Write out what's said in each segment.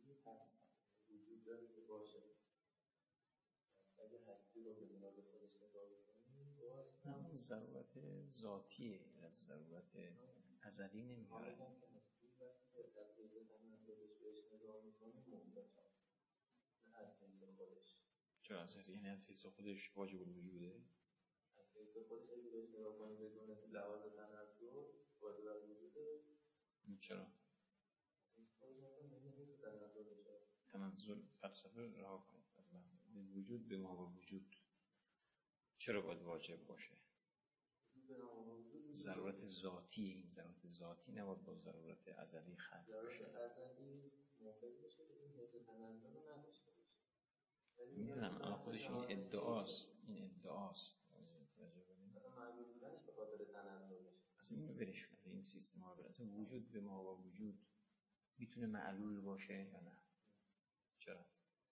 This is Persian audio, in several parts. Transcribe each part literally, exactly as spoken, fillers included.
هستی هست، وجود داره که باشه. اگه هستی رو به نیاز خودش نگاه بکنیم باز هم ضرورت ذاتیه، از ضرورت ازلی نمیاره. همون که هستی وقتی که از حیث تنزلش بهش نگاه میکنیم ممتاز نه از حیث خودش. چرا از حیث یعنی از حیث خودش واجب الوجوده؟ از حیث خودش اگه بهش نگاه کنیم بدون لحاظ تنزل واجب الوجوده. چرا؟ حیث خودش هم نمیشه تنزل بشه. تنزل فلسفه رها کنید از لحظه وجود به ما و وجود چرا باید واجب باشه؟ ضرورت ذاتی، این ضرورت ذاتی نباید با ضرورت ازلی خلط بشه. ضرورت ازلی ممکن بشه که این حیث تنزل رو نداشته باشه. میدونم اما خودش این ادعاست، این ادعاست. اصلا معلوم بودنش به خاطر تنزل میشه. اصلا اینو برش کنید، این سیستم ها برش. اصلا وجود به ما و وجود میتونه معلول باشه یا نه؟ چرا؟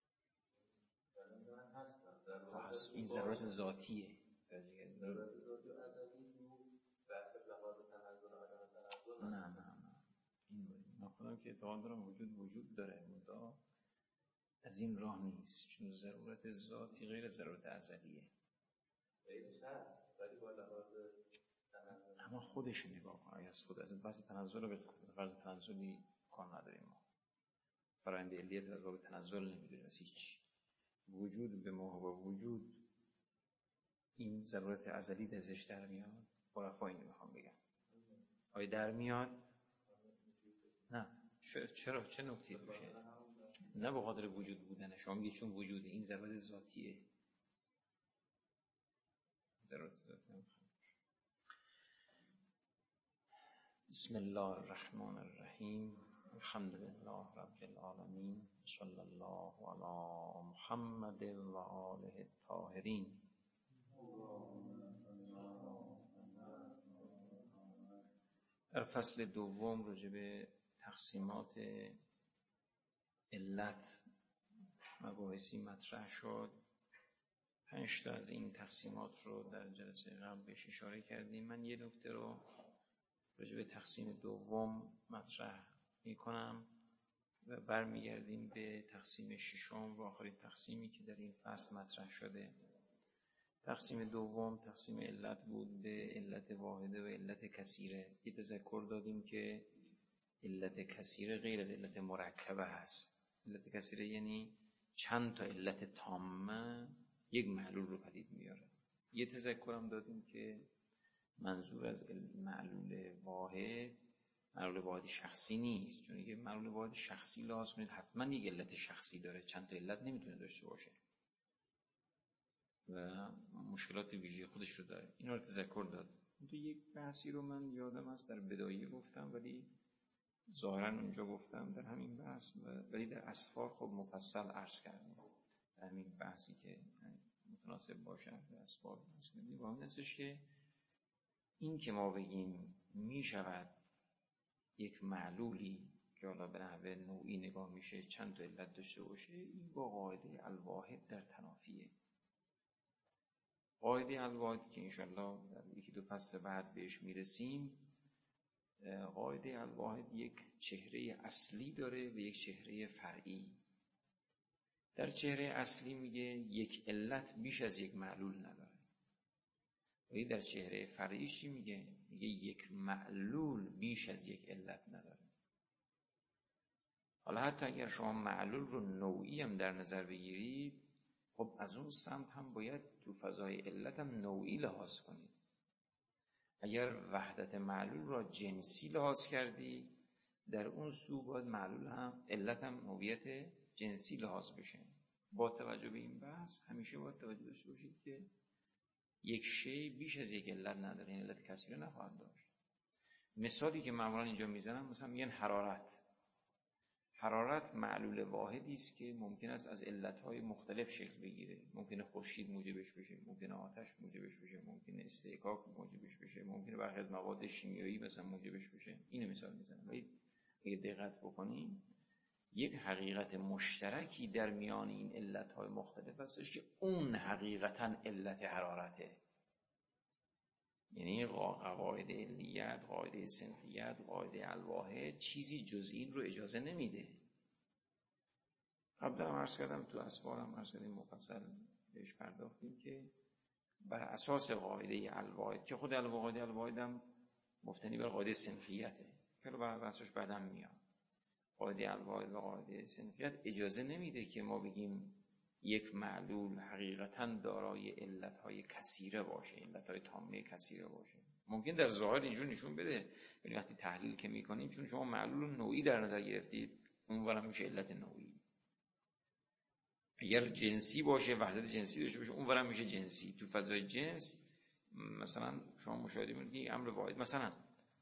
هست. این ضرورت ذاتیه. ضرورت ذاتی و ازلی تو بحث لحاظ تنزل و عدم تنزل نه نه نه این بود. من خودم که اعتقاد دارم وجود وجود داره، مدعا از این راه نیست، چون ضرورت ذاتی غیر ضرورت ازلیه. غیرش هست ولی با لحاظ تنزل. اما خودش نگاه کن، از خود از بحث تنزل رو بکنید. فرض تنزلی کار نداریم ما. فرآیند علیت از باب تنزل نمیدونیم از هیچ. وجود به ما و وجود این ضرورت ازلی درزش در میاد. عرفا اینو میخوام بگم. آیا در میاد؟ نه. چرا؟ چه نکته توشه؟ نه به خاطر وجود بودن. شما میگید چون وجوده، این ضرورت ذاتیه. ضرورت ذاتیه. بسم الله الرحمن الرحیم. الحمد لله رب العالمین. صلی الله علی محمد و آله الطاهرین. در فصل دوم راجع به تقسیمات علت مباحثی مطرح شد. پنج تا از این تقسیمات رو در جلسه قبل بهش اشاره کردیم. من یه نکته رو راجع به تقسیم دوم مطرح میکنم و برمیگردیم به تقسیم ششم و آخرین تقسیمی که در این فصل مطرح شده. تقسیم دوم تقسیم علت بود به علت واحده و علت کثیره. یه تذکر دادیم که علت کثیره غیر از علت مرکبه هست. علت کثیره یعنی چند تا علت تامه یک معلول رو پدید میاره. یه تذکر هم دادیم که منظور از معلول واحد معلول واحد شخصی نیست، چون اگه معلول واحد شخصی لحاظ کنید حتما یک علت شخصی داره، چند تا علت نمیتونه داشته باشه و مشکلات ویژه خودش رو داره. اینا رو تذکر داد. تو یک بحثی رو من یادم هست در بدایه گفتم ولی ظاهرا اونجا گفتم در همین بحث ولی در اسفار خب مفصل عرض کردم در همین بحثی که متناسب باشه در اسفار بحث کردیم. و اون هستش که این که ما بگیم می شود یک معلولی که حالا به نحوه نوعی نگاه میشه چند تا علت داشته باشه، این با قاعده الواحد در تنافیه. قاعده الواحد که انشالله در یکی دو فصل بعد بهش میرسیم، قاعده الواحد یک چهره اصلی داره و یک چهره فرعی. در چهره اصلی میگه یک علت بیش از یک معلول نداره. ولی در چهره فرعی چی میگه؟ میگه یک معلول بیش از یک علت نداره. حالا حتی اگر شما معلول رو نوعی هم در نظر بگیرید، خب از اون سمت هم باید تو فضای علت هم نوعی لحاظ کنید. اگر وحدت معلول را جنسی لحاظ کردی، در اون سو باید معلول هم علت هم نوعیت جنسی لحاظ بشه. با توجه به این بحث همیشه باید توجه داشته باشید که یک شی بیش از یک علت نداره، این علت کثیره نخواهد داشت. مثالی که معمولا اینجا میزنم مثلا میگن حرارت. حرارت معلول واحدی است که ممکن است از علتهای مختلف شکل بگیره. ممکنه خورشید موجبش بشه، ممکنه آتش موجبش بشه، ممکنه استحکاک موجبش بشه، ممکنه برخی از مواد شیمیایی مثلا موجبش بشه. اینو مثال میزنم. ولی اگه دقت بکنیم یک حقیقت مشترکی در میان این علتهای مختلف هستش که اون حقیقتا علت حرارته. یعنی قواعد علیت، قاعده صنفیت، قاعده الواحد چیزی جز این رو اجازه نمیده. قبلا هم عرض کردم تو اسباب هم عرض کردیم مفصل بهش پرداختیم که بر اساس قاعده الواحد که خود الواحد الواحد هم مبتنی بر قاعده صنفیته که رو بر اساسش بعدم میاد. قاعده الواحد و قاعده صنفیت اجازه نمیده که ما بگیم یک معلول حقیقتاً دارای علتهای کثیره باشه، علتهای تامه کثیره باشه. ممکن در ظاهر اینجور نشون بده، ولی وقتی تحلیل که میکنیم چون شما معلول نوعی در نظر گرفتید اونورم میشه علت نوعی. اگر جنسی باشه وحدت جنسی داشته باشه اونورم میشه جنسی. تو فضای جنس مثلا شما مشاهده میکنید امر واحد، مثلا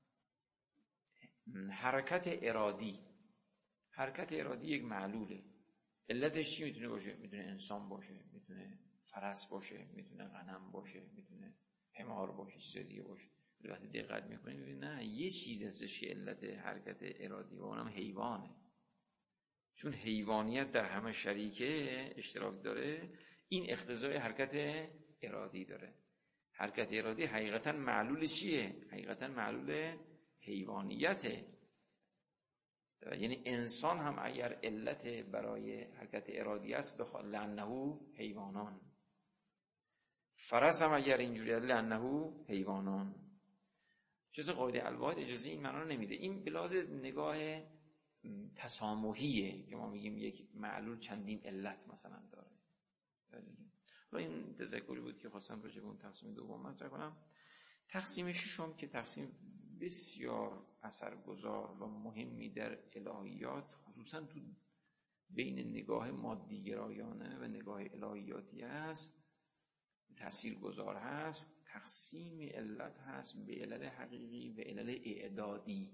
حرکت ارادی، حرکت ارادی یک معلوله. علتش چی میتونه باشه؟ میتونه انسان باشه، میتونه فرس باشه، میتونه غنم باشه، میتونه حمار باشه، چیز دیگه باشه. وقتی دقت میکنید میبینید نه، یه چیز هستش که علت حرکت ارادی و اونم حیوانه. چون حیوانیت در همه شریکه اشتراک داره، این اقتضای حرکت ارادی داره. حرکت ارادی حقیقتا معلول چیه؟ حقیقتا معلول حیوانیته. یعنی انسان هم اگر علت برای حرکت ارادی است بخواد لانه حیوانان، فرس هم اگر اینجوری است لانه حیوانان. چیز قاعده الواحد اجازه این معنا رو نمیده. این بلاز نگاه تسامحیه که ما میگیم یک معلول چندین علت مثلا داره. حالا این تذکری بود که خواستم راجع به اون تقسیم دوم مطرح کنم. تقسیم ششم که تقسیم بسیار اثرگذار و مهمی در الهیات، خصوصا تو بین نگاه مادیگرایانه و نگاه الهیاتی است، تاثیرگذار هست، تقسیم علت هست به علل حقیقی و علل اعدادی.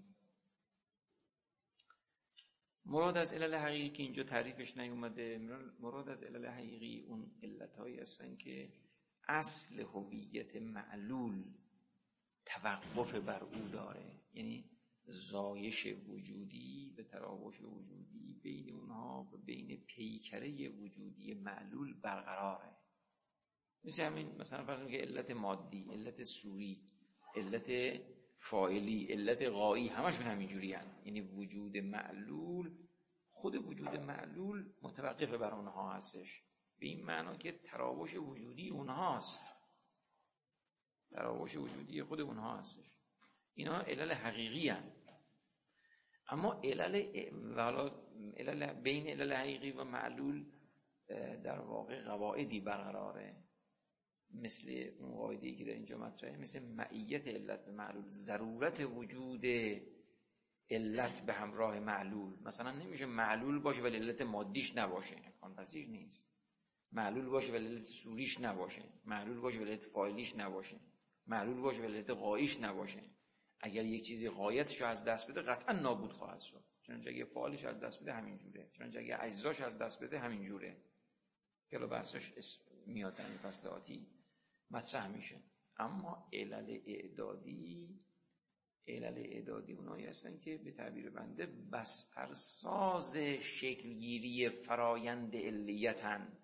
مراد از علل حقیقی که اینجا تعریفش نیومده، مراد از علل حقیقی اون علتهایی هستن که اصل هویت معلول توقف بر او داره، یعنی زایش وجودی و تراوش وجودی بین اونها و بین پیکره وجودی معلول برقراره. مثل همین مثلا فرض کنید که علت مادی، علت صوری، علت فاعلی، علت غایی همشون همینجوری هستند. یعنی وجود معلول، خود وجود معلول متوقف بر اونها هستش، به این معنا که تراوش وجودی اونهاست، تراوش وجودی خود اونها هستش. اینا علل حقیقی هستند. اما علل علل بین علل حقیقی و معلول در واقع قواعدی برقراره، مثل اون قاعده‌ای که در اینجا مطرحه، مثل معیت علت به معلول، ضرورت وجود علت به همراه معلول. مثلا نمیشه معلول باشه ولی علت مادیش نباشه، امکان پذیر نیست. معلول باشه ولی علت صوریش نباشه، معلول باشه ولی علت فاعلیش نباشه، معلول باشه ولی علت غاییش نباشه. اگر یک چیزی غایتش رو از دست بده قطعا نابود خواهد شد. چنانچه اگه فاعلش از دست بده همین جوره، چنانچه اگه اجزاش از دست بده همین جوره. که رو بحثش میاد در این فصل آتی مطرح میشه. اما علل اعدادی، علل اعدادی اونایی هستن که به تعبیر بنده بسترساز شکلگیری فرایند علیتن.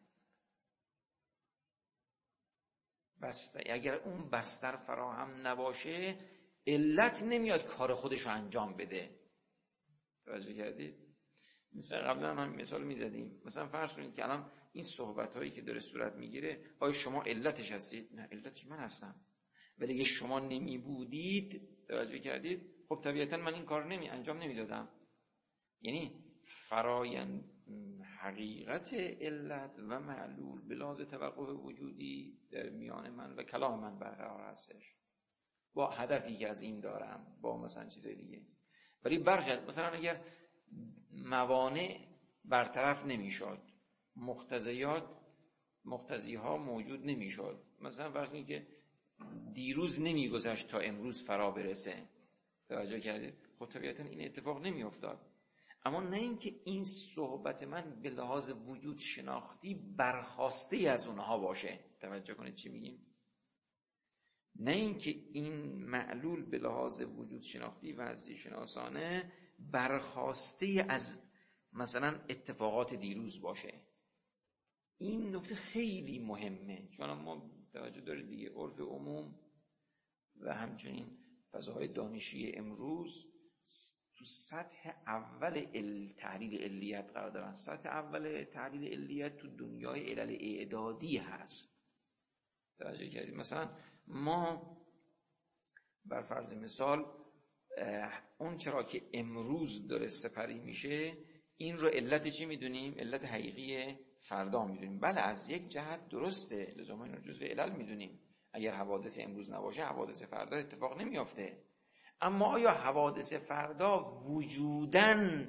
بستر اگر اون بستر فراهم نباشه علت نمیاد کار خودش رو انجام بده. توجه کردید؟ مثلا قبلا هم مثال میزدیم، مثلا فرض کنید که الان این صحبت هایی که داره صورت میگیره، آیا شما علتش هستید؟ نه، علتش من هستم. ولی اگه شما نمی بودید، توجه کردید، خب طبیعتا من این کار نمی انجام نمیدادم. یعنی فرایند حقیقت علت و معلول بلاز توقف وجودی در میان من و کلام من برقرار هستش، با هدفی که از این دارم، با مثلا چیزای دیگه. ولی برخلاف مثلا اگر موانع برطرف نمیشد، مقتضیات مقتضیها موجود نمیشد، مثلا فرض کنید که دیروز نمیگذشت تا امروز فرا برسه، توجه کردید، خب طبیعتا این اتفاق نمیافتاد. اما نه اینکه این صحبت من به لحاظ وجود شناختی برخواسته از اونها باشه. توجه کنید چی میگیم؟ نه اینکه این معلول به لحاظ وجود شناختی و هستی شناسانه برخواسته از مثلا اتفاقات دیروز باشه. این نکته خیلی مهمه، چون ما توجه دارید دیگه، عرف عموم و همچنین فضاهای دانشی امروز تو سطح اول ال... تحلیل علیت قرار دارن. سطح اول تحلیل علیت تو دنیای علل اعدادی هست. توجه کردید؟ مثلا ما بر فرض مثال اون چرا که امروز داره سپری میشه، این رو علت چی میدونیم؟ علت حقیقی فردا میدونیم. بله از یک جهت درسته، لزوما این رو جزء علل میدونیم. اگر حوادث امروز نباشه حوادث فردا اتفاق نمیافته. اما آیا حوادث فردا وجوداً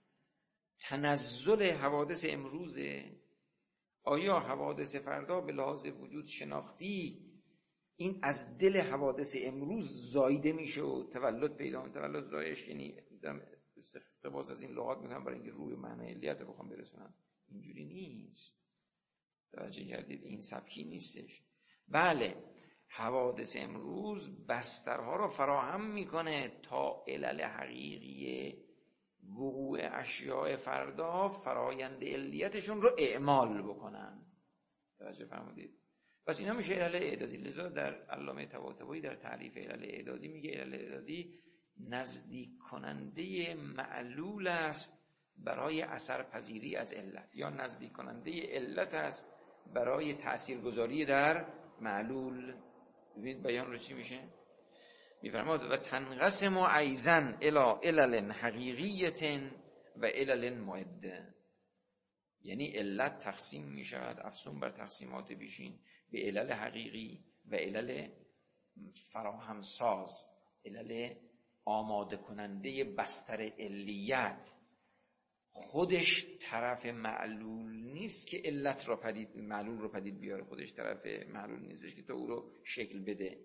تنزل حوادث امروزه؟ آیا حوادث فردا به لحاظ وجود شناختی این از دل حوادث امروز زایده میشه و تولد پیدا میکنه؟ تولد زایش یعنی استقباس از این لغات میکنم برای اینکه روی معنی علیت رو بخوام برسونم. اینجوری نیست. توجه کردید؟ این سبکی نیستش. بله حوادث امروز بسترها رو فراهم میکنه تا علل حقیقی وقوع اشیاء فردا فرایند علیتشون رو اعمال بکنن. توجه فرمودید؟ پس اینا میشه علل اعدادی. لذا در علامه طباطبایی در تعریف علل اعدادی میگه علل اعدادی نزدیک کننده معلول است برای اثر پذیری از علت، یا نزدیک کننده علت است برای تاثیرگذاری در معلول. ببینید بیان رو چی میشه؟ میفرماد و تنقسم ایضا الی علل حقیقیه و علل معده. یعنی علت تقسیم میشود افسون بر تقسیمات بیشین به علل حقیقی و علل فراهم ساز، علل آماده کننده بستر علیت. خودش طرف معلول نیست که علت را پدید معلول رو پدید بیاره، خودش طرف معلول نیستش که تو او رو شکل بده.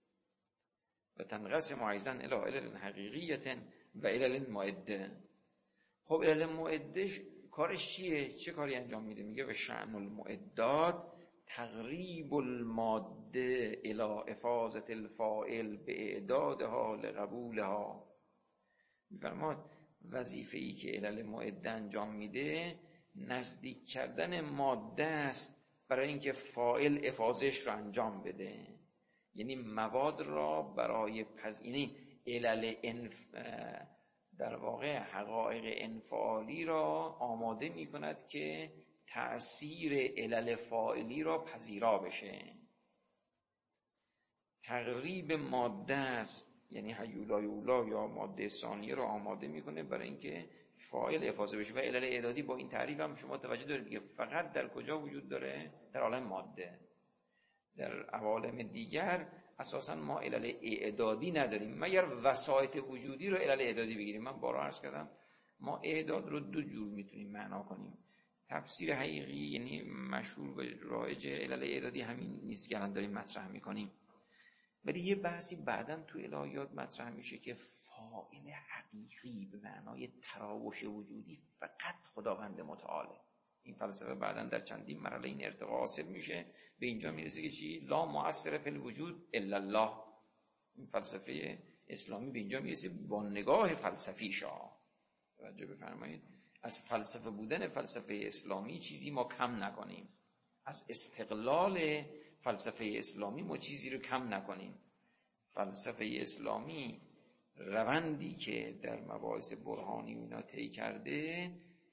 و تنقسم ایضا الی علل حقیقیه و علل معده. خب علل معده کارش چیه؟ چه کاری انجام میده؟ میگه و شأن المعدات تقریب الماده الی افاظه الفاعل به اعدادها لقبولها. میفرماد وظیفه‌ای که علل معده انجام میده نزدیک کردن ماده است برای اینکه فاعل افاظش رو انجام بده. یعنی مواد را برای پس یعنی علل انف... در واقع حقایق انفعالی را آماده می کند که تأثیر علل فاعلی را پذیرا بشه. تقریب ماده است، یعنی هیولا یولا یا ماده ثانیه را آماده میکنه برای اینکه فاعل افاضه بشه. و علل اعدادی با این تعریف هم شما توجه دارید که فقط در کجا وجود داره؟ در عالم ماده. در عوالم دیگر اساسا ما علل اعدادی نداریم مگر وسایط وجودی رو علل اعدادی بگیریم. من بارها عرض کردم ما اعداد رو دو جور میتونیم معنا کنیم. تفسیر حقیقی یعنی مشهور و رایج علل اعدادی همین نیست که الان داریم مطرح میکنیم، ولی یه بحثی بعداً تو الهیات مطرح میشه که فاعل حقیقی به معنای تراوش وجودی فقط خداوند متعاله. این فلسفه بعداً در چندین مرحله این ارتقا حاصل میشه، به اینجا میرسه که چی؟ لا مؤثر فی الوجود الا الله. این فلسفه اسلامی به اینجا میرسه با نگاه فلسفی شاه. توجه بفرمایید، از فلسفه بودن فلسفه اسلامی چیزی ما کم نکنیم، از استقلال فلسفه اسلامی ما چیزی رو کم نکنیم. فلسفه اسلامی روندی که در مباحث برهانی اینا طی کرده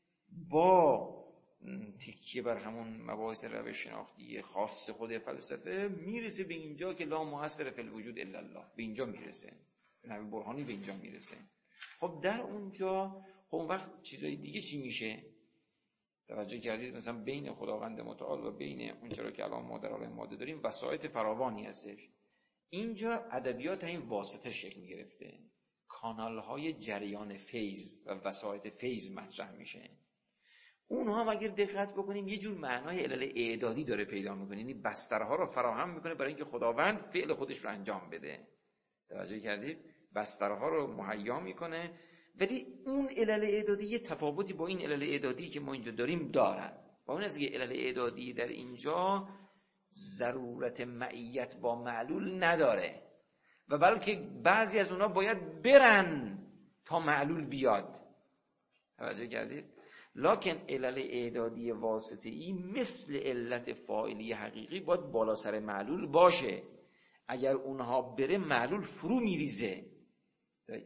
با تکیه بر همون مباحث روش شناختی خاص خود فلسفه میرسه به اینجا که لا مؤثر فی الوجود الا الله. به اینجا میرسه، نحو برهانی به اینجا میرسه. خب در اونجا خب اون وقت چیزای دیگه چی میشه؟ توجه کردید مثلا بین خداوند متعال و بین اون چرا که الان ما در عالم ماده داریم وسایط فراوانی هستش. اینجا ادبیات این واسطه شکل گرفته، کانال های جریان فیض و وسایط فیض مطرح میشه. اونها هم اگر دقت بکنیم یه جور معنای علل اعدادی داره پیدا میکنه، یعنی بسترها رو فراهم میکنه برای اینکه خداوند فعل خودش رو انجام بده. توجه کردید؟ بسترها رو مهیا میکنه، ولی اون علل اعدادی یه تفاوتی با این علل اعدادی که ما اینجا داریم دارن. با اون از که علل اعدادی در اینجا ضرورت معیت با معلول نداره و بلکه بعضی از اونا باید برن تا معلول بیاد. توجه کردید؟ لکن علل اعدادی واسطه‌ای مثل علت فاعلی حقیقی باید بالا سر معلول باشه. اگر اونها بره معلول فرو میریزه.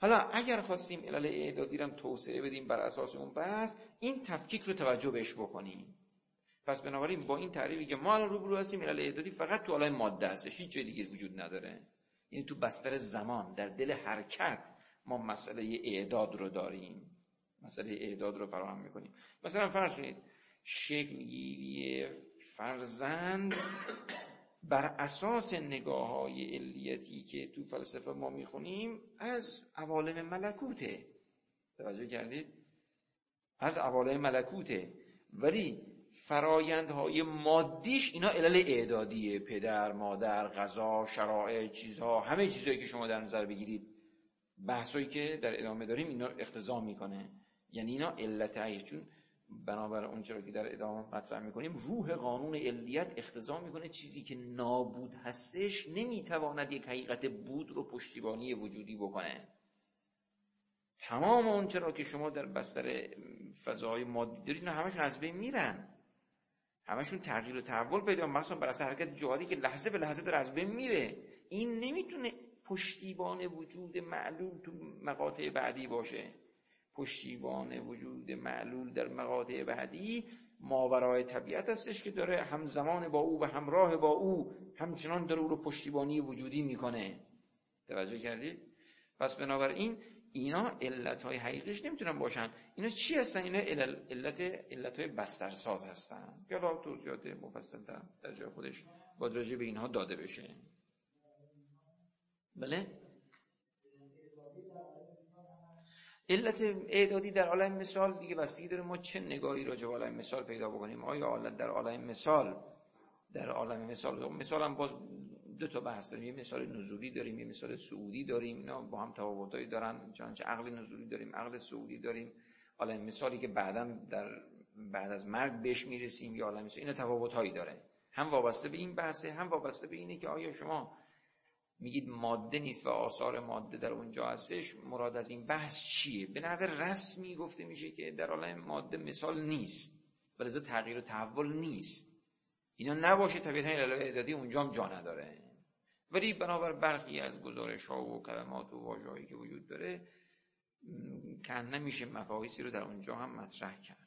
حالا اگر خواستیم علل اعدادی رو توسعه بدیم بر اساس اون بحث، این تفکیک رو توجه بهش بکنیم. پس بنابراین با این تعریفی که ما الان روبرو هستیم، علل اعدادی فقط تو عالم ماده هستش، هیچ جای دیگه وجود نداره. یعنی تو بستر زمان، در دل حرکت ما مسئله اعداد رو داریم، مسئله اعداد رو فراهم میکنیم. مثلا فرض کنید شکل گیری فرزند بر اساس نگاه‌های علیتی که تو فلسفه ما میخونیم از عوالم ملکوته. توجه کردید؟ از عوالم ملکوته، ولی فرایندهای مادیش اینا علل اعدادیه. پدر، مادر، غذا، شرایط، چیزها، همه چیزایی که شما در نظر بگیرید، بحثایی که در ادامه داریم اینا اقتضا میکنه. یعنی اینا علتایی، چون بنابر اون چرا که در ادامه مطرح میکنیم، روح قانون علیت اقتضا میکنه چیزی که نابود هستش نمیتواند یک حقیقت بود رو پشتیبانی وجودی بکنه. تمام اون چرا که شما در بستر فضای مادی دارید اینا همشون از بین میرن، همشون تغییر و تحول پیدا میکنن، مثلا بر اثر حرکت جهادی که لحظه به لحظه داره از بین میره. این نمیتونه پشتیبان وجود معلول تو مقاطع بعدی باشه. پشتیبان وجود معلول در مقاطع بعدی ماورای طبیعت هستش که داره همزمان با او و همراه با او همچنان داره او رو پشتیبانی وجودی میکنه. توجه کردید؟ پس بنابراین اینا علتهای حقیقیش نمیتونن باشن. اینا چی هستن؟ اینا علت علتهای بسترساز هستن که حالا توضیحات مفصل در جای خودش باید راجع به اینها داده بشه. بله؟ علت اعدادی در عالم مثال دیگه بستگی داره ما چه نگاهی راجع به عالم مثال پیدا بکنیم. آیا حالت در عالم مثال در عالم مثال مثال هم باز دو تا بحث داریم، یه مثال نزولی داریم، یه مثال صعودی داریم. اینا با هم تفاوتایی دارن، چنانچه عقل نزولی داریم، عقل صعودی داریم. عالم مثالی که بعداً در بعد از مرگ بهش میرسیم یا عالم مثال، اینا تفاوتایی داره، هم وابسته به این بحثه، هم وابسته به اینه که آیا شما میگید ماده نیست و آثار ماده در اونجا هستش، مراد از این بحث چیه؟ به نحو رسمی گفته میشه که در عالم ماده مثال نیست، ولذا تغییر و تحول نیست. اینا نباشه طبیعتاً علل اعدادی اونجا هم جا نداره. ولی بنابر برخی از گزارش‌ها و کلمات و واژه‌هایی که وجود داره که نمیشه مفاهیمی رو در اونجا هم مطرح کرد.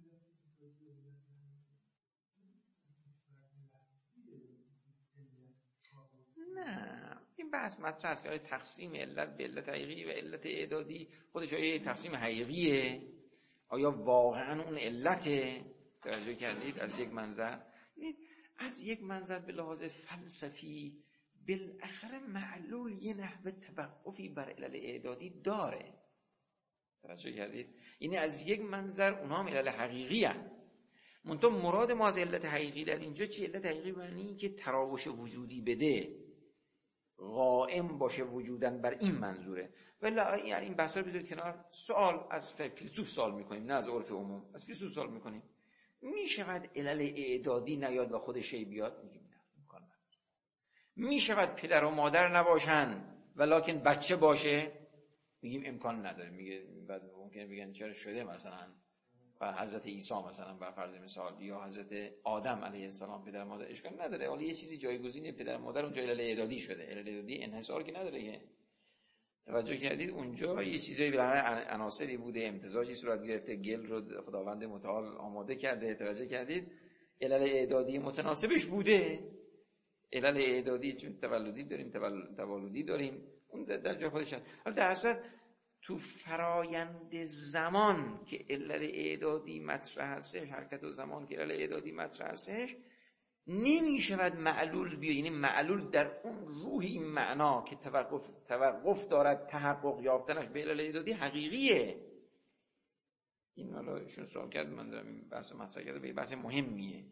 نه، این بحث مطرح است که تقسیم علت به علت حقیقی و علت اعدادی خودش آیا تقسیم حقیقیه؟ آیا واقعا اون علته؟ توجه کردید؟ از یک منظر از یک منظر به لحاظ فلسفی بالاخره معلول یه نحوه توقفی بر علل اعدادی داره. توجه کردید؟ یعنی از یک منظر اونها هم علل حقیقی هستند. منتها مراد ما از علت حقیقی در اینجا چی؟ علت حقیقی معنی این که تراوش وجودی بده، قائم باشه وجودن، بر این منظوره. ولی یعنی این بحثا رو بذارید کنار، سوال از فیلسوف سوال میکنیم، نه از عرف عموم، از فیلسوف سوال میکنیم. میشود علل اعدادی نیاد و خودش بیاد؟ میگیم نه، امکان نداره. میشود پدر و مادر نباشن ولکن بچه باشه؟ میگیم امکان نداره. میگه بعد ممکنه بگن چرا شده، مثلا و حضرت عیسی مثلا بر فرض مثال یا حضرت آدم علیه السلام پدر مادر، اشکال نداره. حالا یه چیزی جایگزین پدر مادر اونجا علل اعدادی شده. علل اعدادی انحصار که نداره که. توجه کردید؟ اونجا یه چیزایی بالاخره عناصری بوده، امتزاجی صورت گرفته، گل رو خداوند متعال آماده کرده. توجه کردید؟ علل اعدادی متناسبش بوده. علل اعدادی چون تولدی داریم، تولدی داریم، اون در جای خودش هست. حالا در اصل تو فرایند زمان که علل اعدادی مطرح هستش، حرکت و زمان که علل اعدادی مطرح هستش، نمیشود معلول بیاد. یعنی معلول در اون روح این معنا که توقف توقف دارد تحقق یافتنش به علل اعدادی حقیقیه. این حالا ایشون سوال کرد، من دارم این بحث مطرح کرده، به بحث مهمیه.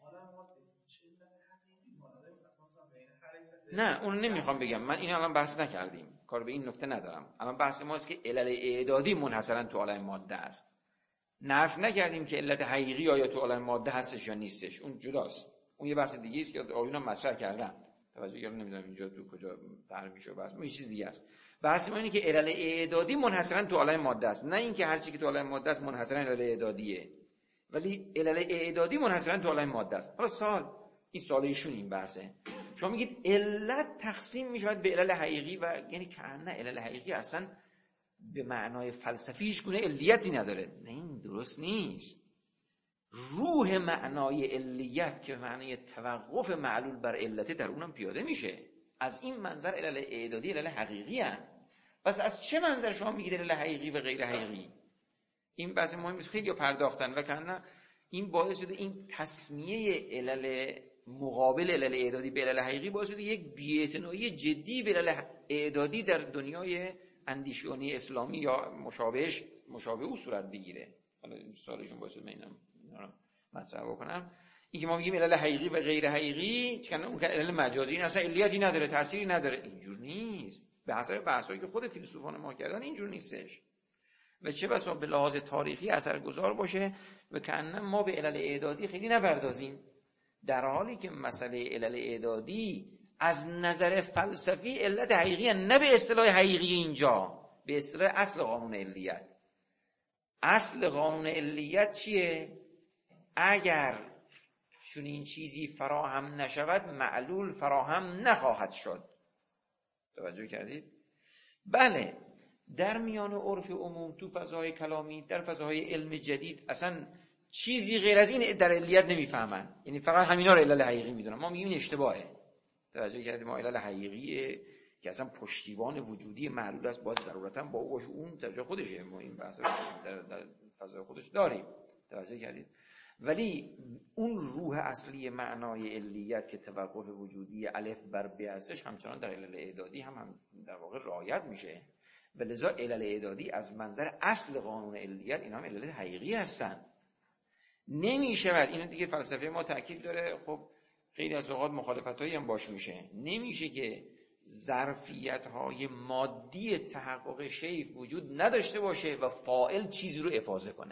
نه اون نمیخوام بگم، من این الان بحث نکردیم، کار به این نکته ندارم. الان بحث ما است که علل اعدادی منحصرا تو عالم ماده است. نفی نکردیم که علت حقیقی آیا تو عالم ماده هستش یا نیستش، اون جداست. اون یه بحث دیگه است که آیونم مطرح کردن. توجه کردم، نمیدونم اینجا تو کجا طرح میشه بحث. اون یه چیز دیگه است. بحث ما اینه که علل اعدادی منحصرا تو عالم ماده است، نه اینکه هر چی که تو عالم ماده است منحصرا علل اعدادیه. ولی علل اعدادی منحصرا تو عالم ماده است. حالا سوال، این سوال ایشون این بحثه. شما میگید علت تقسیم میشود به علل حقیقی و یعنی که نه، علل حقیقی اصلا به معنای فلسفی هیچ گونه علیتی نداره. نه، این درست نیست. روح معنای علیت که معنای توقف معلول بر علت در اونم پیاده میشه. از این منظر علل اعدادی علل حقیقی هست. پس از چه منظر شما میگید علل حقیقی و غیر حقیقی؟ این بحث مهمی است، خیلی پرداختن و کنه این باعث شده این تسمیه علل مقابل علل اعدادی به علل حقیقی باعث شده یک بی‌اعتنایی جدی به علل اعدادی در دنیای اندیشیونی اسلامی یا مشابهش مشابه او صورت بگیره. حالا این سوالشون باعث شده اینا رو مطرح بکنم. این که ما میگیم علل حقیقی و غیر حقیقی چون اون که علل مجازی این اصلا علیتی نداره، تأثیری نداره، اینجور نیست. به حسب بحثایی که خود فیلسوفان ما کردن اینجور نیستش و چه بسا به لحاظ تاریخی اثرگذار باشه و کأنما ما به علل اعدادی خیلی نپردازیم، در حالی که مسئله علل اعدادی از نظر فلسفی علت حقیقی هست، نه به اصطلاح حقیقی اینجا، به اصطلاح اصل قانون علیت. اصل قانون علیت چیه؟ اگر چنین چیزی فراهم نشود معلول فراهم نخواهد شد. توجه کردید؟ بله، در میان عرف عموم تو فضای کلامی، در فضای علم جدید اصلا چیزی غیر از این در علیت نمیفهمن، یعنی فقط همینا رو علل حقیقی میدونن. ما میگیم اشتباهه. توجه کردید؟ ما علل حقیقیه که اصلا پشتیبان وجودی معلول است، باز ضرورتا با او باشه، اون در جای خودشه، ما این بحث در, در فضای خودش داریم. توجه کردید؟ ولی اون روح اصلی معنای علیت که توقف وجودی الف بر ب هستش همچنان در علل اعدادی هم, هم در واقع رعایت میشه. و لذا علل اعدادی از منظر اصل قانون علیت اینا هم علل حقیقی هستن. نمیشود، اینو دیگه فلسفه ما تاکید داره، خب خیلی از اوقات مخالفتایی هم باش میشه، نمیشه که ظرفیت‌های مادی تحقق شی وجود نداشته باشه و فاعل چیزی رو افاضه کنه.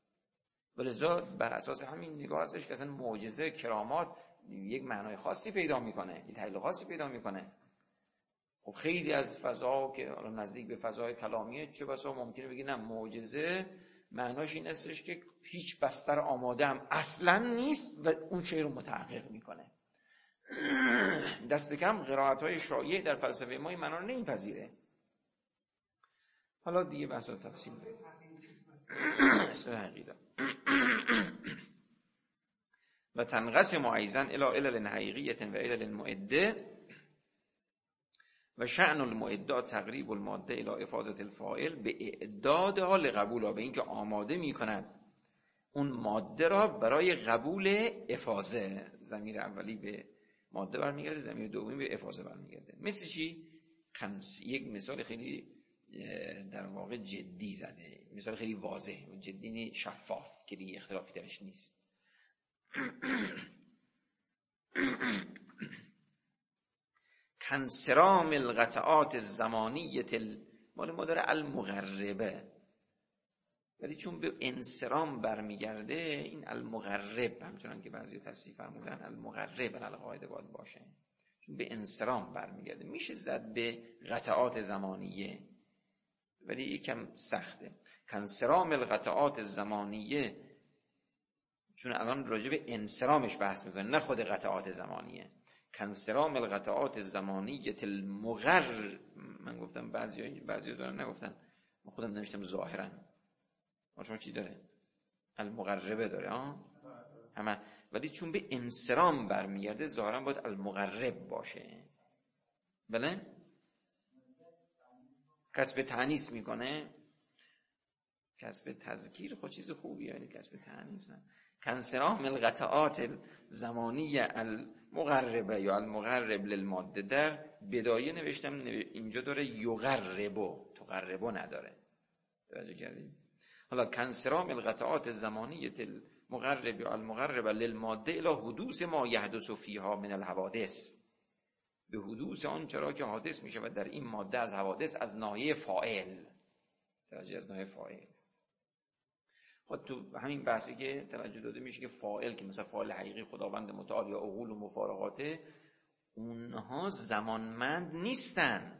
ولذا بر اساس همین نگاه هستش که اصلا معجزه، کرامات یک معنای خاصی پیدا میکنه، یک تحلیل خاصی پیدا میکنه. خب خیلی از فضا که نزدیک به فضای کلامیه چه بسا ممکنه بگی نه، معجزه معناش این استش که هیچ بستر آماده هم اصلا نیست و اون شی رو متحقق میکنه. دست کم قرائت‌های شایع در فلسفه ما این معنا رو نمیپذیره. حالا دیگه بحثا تفصیل داریم. اصلا حقیقت و تنقسم ایضا الی علل حقیقیه و علل معده و شأن المعده تقریب الماده الی افاضه الفاعل به اعدادها لقبولها، به اینکه آماده میکند اون ماده را برای قبول افاضه. ضمیر اولی به ماده برمیگرده، ضمیر دومی به افاضه برمیگرده. مثل چی؟ خمس. یک مثال خیلی در واقع جدی زده، مثال خیلی واضح و جدی شفاف که دیگه اختلافی درش نیست. کنسرام القطعات الزمانیه مال ما داره المغربه، ولی چون به انصرام برمیگرده این المغرب همچنان که بعضی تصریح فرمودن المغرب القاعده باید باشه، چون به انصرام برمیگرده. میشه زد به قطعات زمانیه ولی یکم سخته. کنسرام القطعات الزمانیه چون الان راجع به انصرامش بحث میکنه نه خود قطعات زمانیه. کنسرام القطعات الزمانیه المغرب، من گفتم بعضی بعضی دارن نگفتن، من خودم نوشتم ظاهرا. شما چی داره؟ المغربه داره ها همه، ولی چون به انصرام برمیگرده ظاهرا باید المغرب باشه. بله؟ کسب تانیث میکنه، کسب تذکیر خود چیز خوبیه، یعنی کسب تانیث. کنسرام القطعات زمانیه المغربه یا المغرب للماده در بدایه نوشتم، اینجا داره یغربو، تقربو نداره. توجه کردید؟ حالا کنسرام القطعات زمانیه المغرب یا المغرب للماده الی حدوث ما یحدث فیها من الحوادث، به حدوث آن چرا که حادث میشه و در این ماده از حوادث از ناحیه فاعل. توجه، از ناحیه فاعل. خب تو همین بحثی که توجه داده میشه که فاعل که مثلا فاعل حقیقی خداوند متعال یا عقول و مفارقاته، اونها زمانمند نیستن.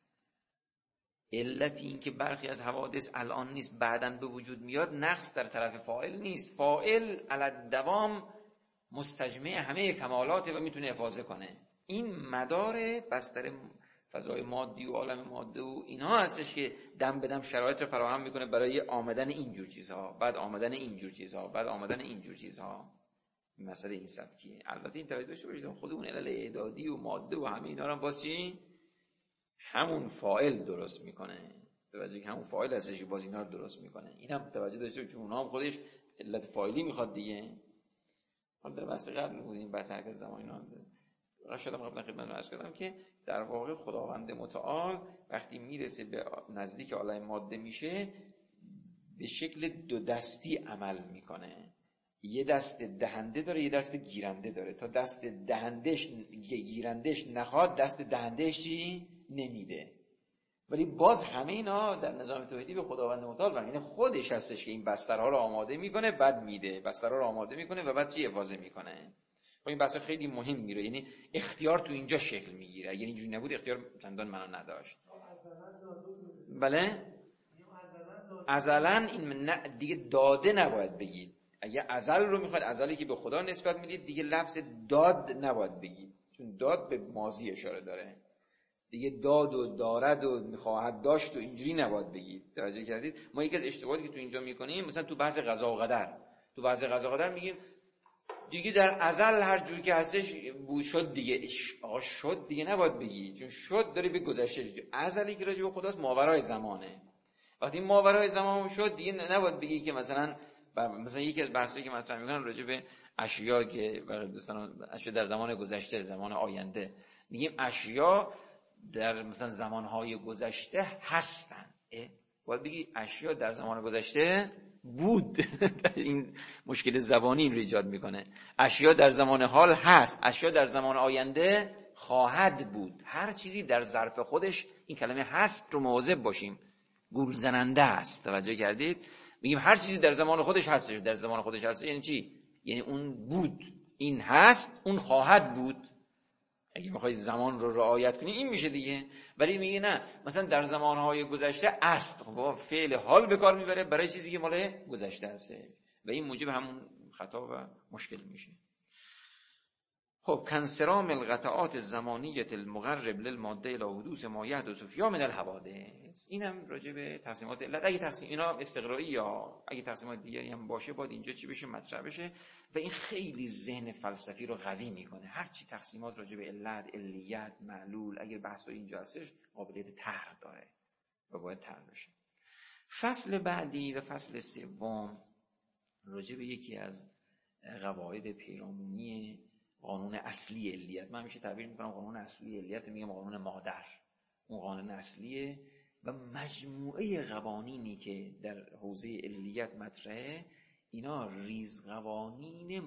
علت این که برخی از حوادث الان نیست بعداً به وجود میاد نقص در طرف فاعل نیست. فاعل علی دوام مستجمع همه کمالاته و میتونه افاضه کنه. این مدار بستر فضای مادی و عالم ماده و اینها هستش که دم به دم شرایط رو فراهم میکنه برای آمدن اینجور چیزها، بعد آمدن اینجور چیزها، بعد آمدن اینجور چیزها. مسئله این سبکیه. البته این توجه داشته باشید خود اون علل اعدادی و ماده و همه اینا رو باز چی همون فاعل درست میکنه. توجه که همون فاعل هستش که باز اینا رو درست میکنه. اینم توجه داشته باشید چون اونها هم خودش علت فاعلی میخواد دیگه. حالا در بحث قبل بودیم بحث حرکت زمان اینا راشدم قبلا خدمت رو عرض کردم که در واقع خداوند متعال وقتی میرسه به نزدیک عالم ماده میشه به شکل دو دستی عمل میکنه. یه دست دهنده داره، یه دست گیرنده داره. تا دست دهندش گیرندش نخواد دست دهندش چی نمیده. ولی باز همه اینا در نظام توحیدی به خداوند متعال برمیگردن. یعنی خودش هستش که این بسترها رو آماده میکنه بعد میده، بسترها رو آماده میکنه و بعد چی افاضه میکنه. و این بحث خیلی مهم میره. یعنی اختیار تو اینجا شکل میگیره. اگه اینجوری نبود اختیار چندان معنا نداشت. بله ازلن این دیگه داده نباید بگید. اگه ازل رو میخواد ازلی که به خدا نسبت میدید دیگه لفظ داد نباید بگید، چون داد به ماضی اشاره داره. دیگه داد و دارد و میخواهد داشت و اینجوری نباید بگید. توجه کردید؟ ما یکی از اشتباهاتی که تو اینجا میکنیم مثلا تو بحث قضا و قدر، تو بحث قضا و قدر میگیم دیگه در ازل هر جور که هستش بو شد دیگه. آقا شد دیگه نباید بگی، چون شد داره به گذشته. ازلی که راجع به خداست ماورای زمانه. وقتی ماورای زمان شد دیگه نباید بگی که مثلا مثلا یکی از بحثایی که مطرح میکنن راجع به اشیا که دوستان اشیا در زمان گذشته، زمان آینده، میگیم اشیا در مثلا زمانهای گذشته هستن. باید بگی اشیا در زمان گذشته بود. این مشکل زبانی این رو ایجاد میکنه. اشیا در زمان حال هست، اشیا در زمان آینده خواهد بود. هر چیزی در ظرف خودش این کلمه هست رو مواظب باشیم، گول زننده است. توجه کردید؟ میگیم هر چیزی در زمان خودش هستش. در زمان خودش هست یعنی چی؟ یعنی اون بود، این هست، اون خواهد بود. اگه میخوای زمان رو رعایت کنی این میشه دیگه. ولی میگه نه مثلا در زمانهای گذشته است، خب فعل حال به کار میبره برای چیزی که مال گذشته هسته و این موجب همون خطا و مشکل میشه. خب کنسرام القطعات الزمانیه المقرب للماده الى حدوث ما یحدث فیها من الحوادث. اینم راجع به تقسیمات علت. اگه تقسیم اینا استقرایی یا اگه تقسیمات دیگری هم باشه باید اینجا چی بشه مطرح بشه و این خیلی ذهن فلسفی رو قوی میکنه. هر چی تقسیمات راجع به علت، علیت، معلول اگر بحثای اینجا هستش قابلیت طرح داره و باید طرح بشه. فصل بعدی و فصل سوم راجع به یکی از قواعد پیرامونی قانون اصلی علیت. من همیشه تعبیر میکنم قانون اصلی علیت میگم قانون مادر. اون قانون اصلیه و مجموعه قوانینی که در حوزه علیت مطرحه اینا ریز قوانین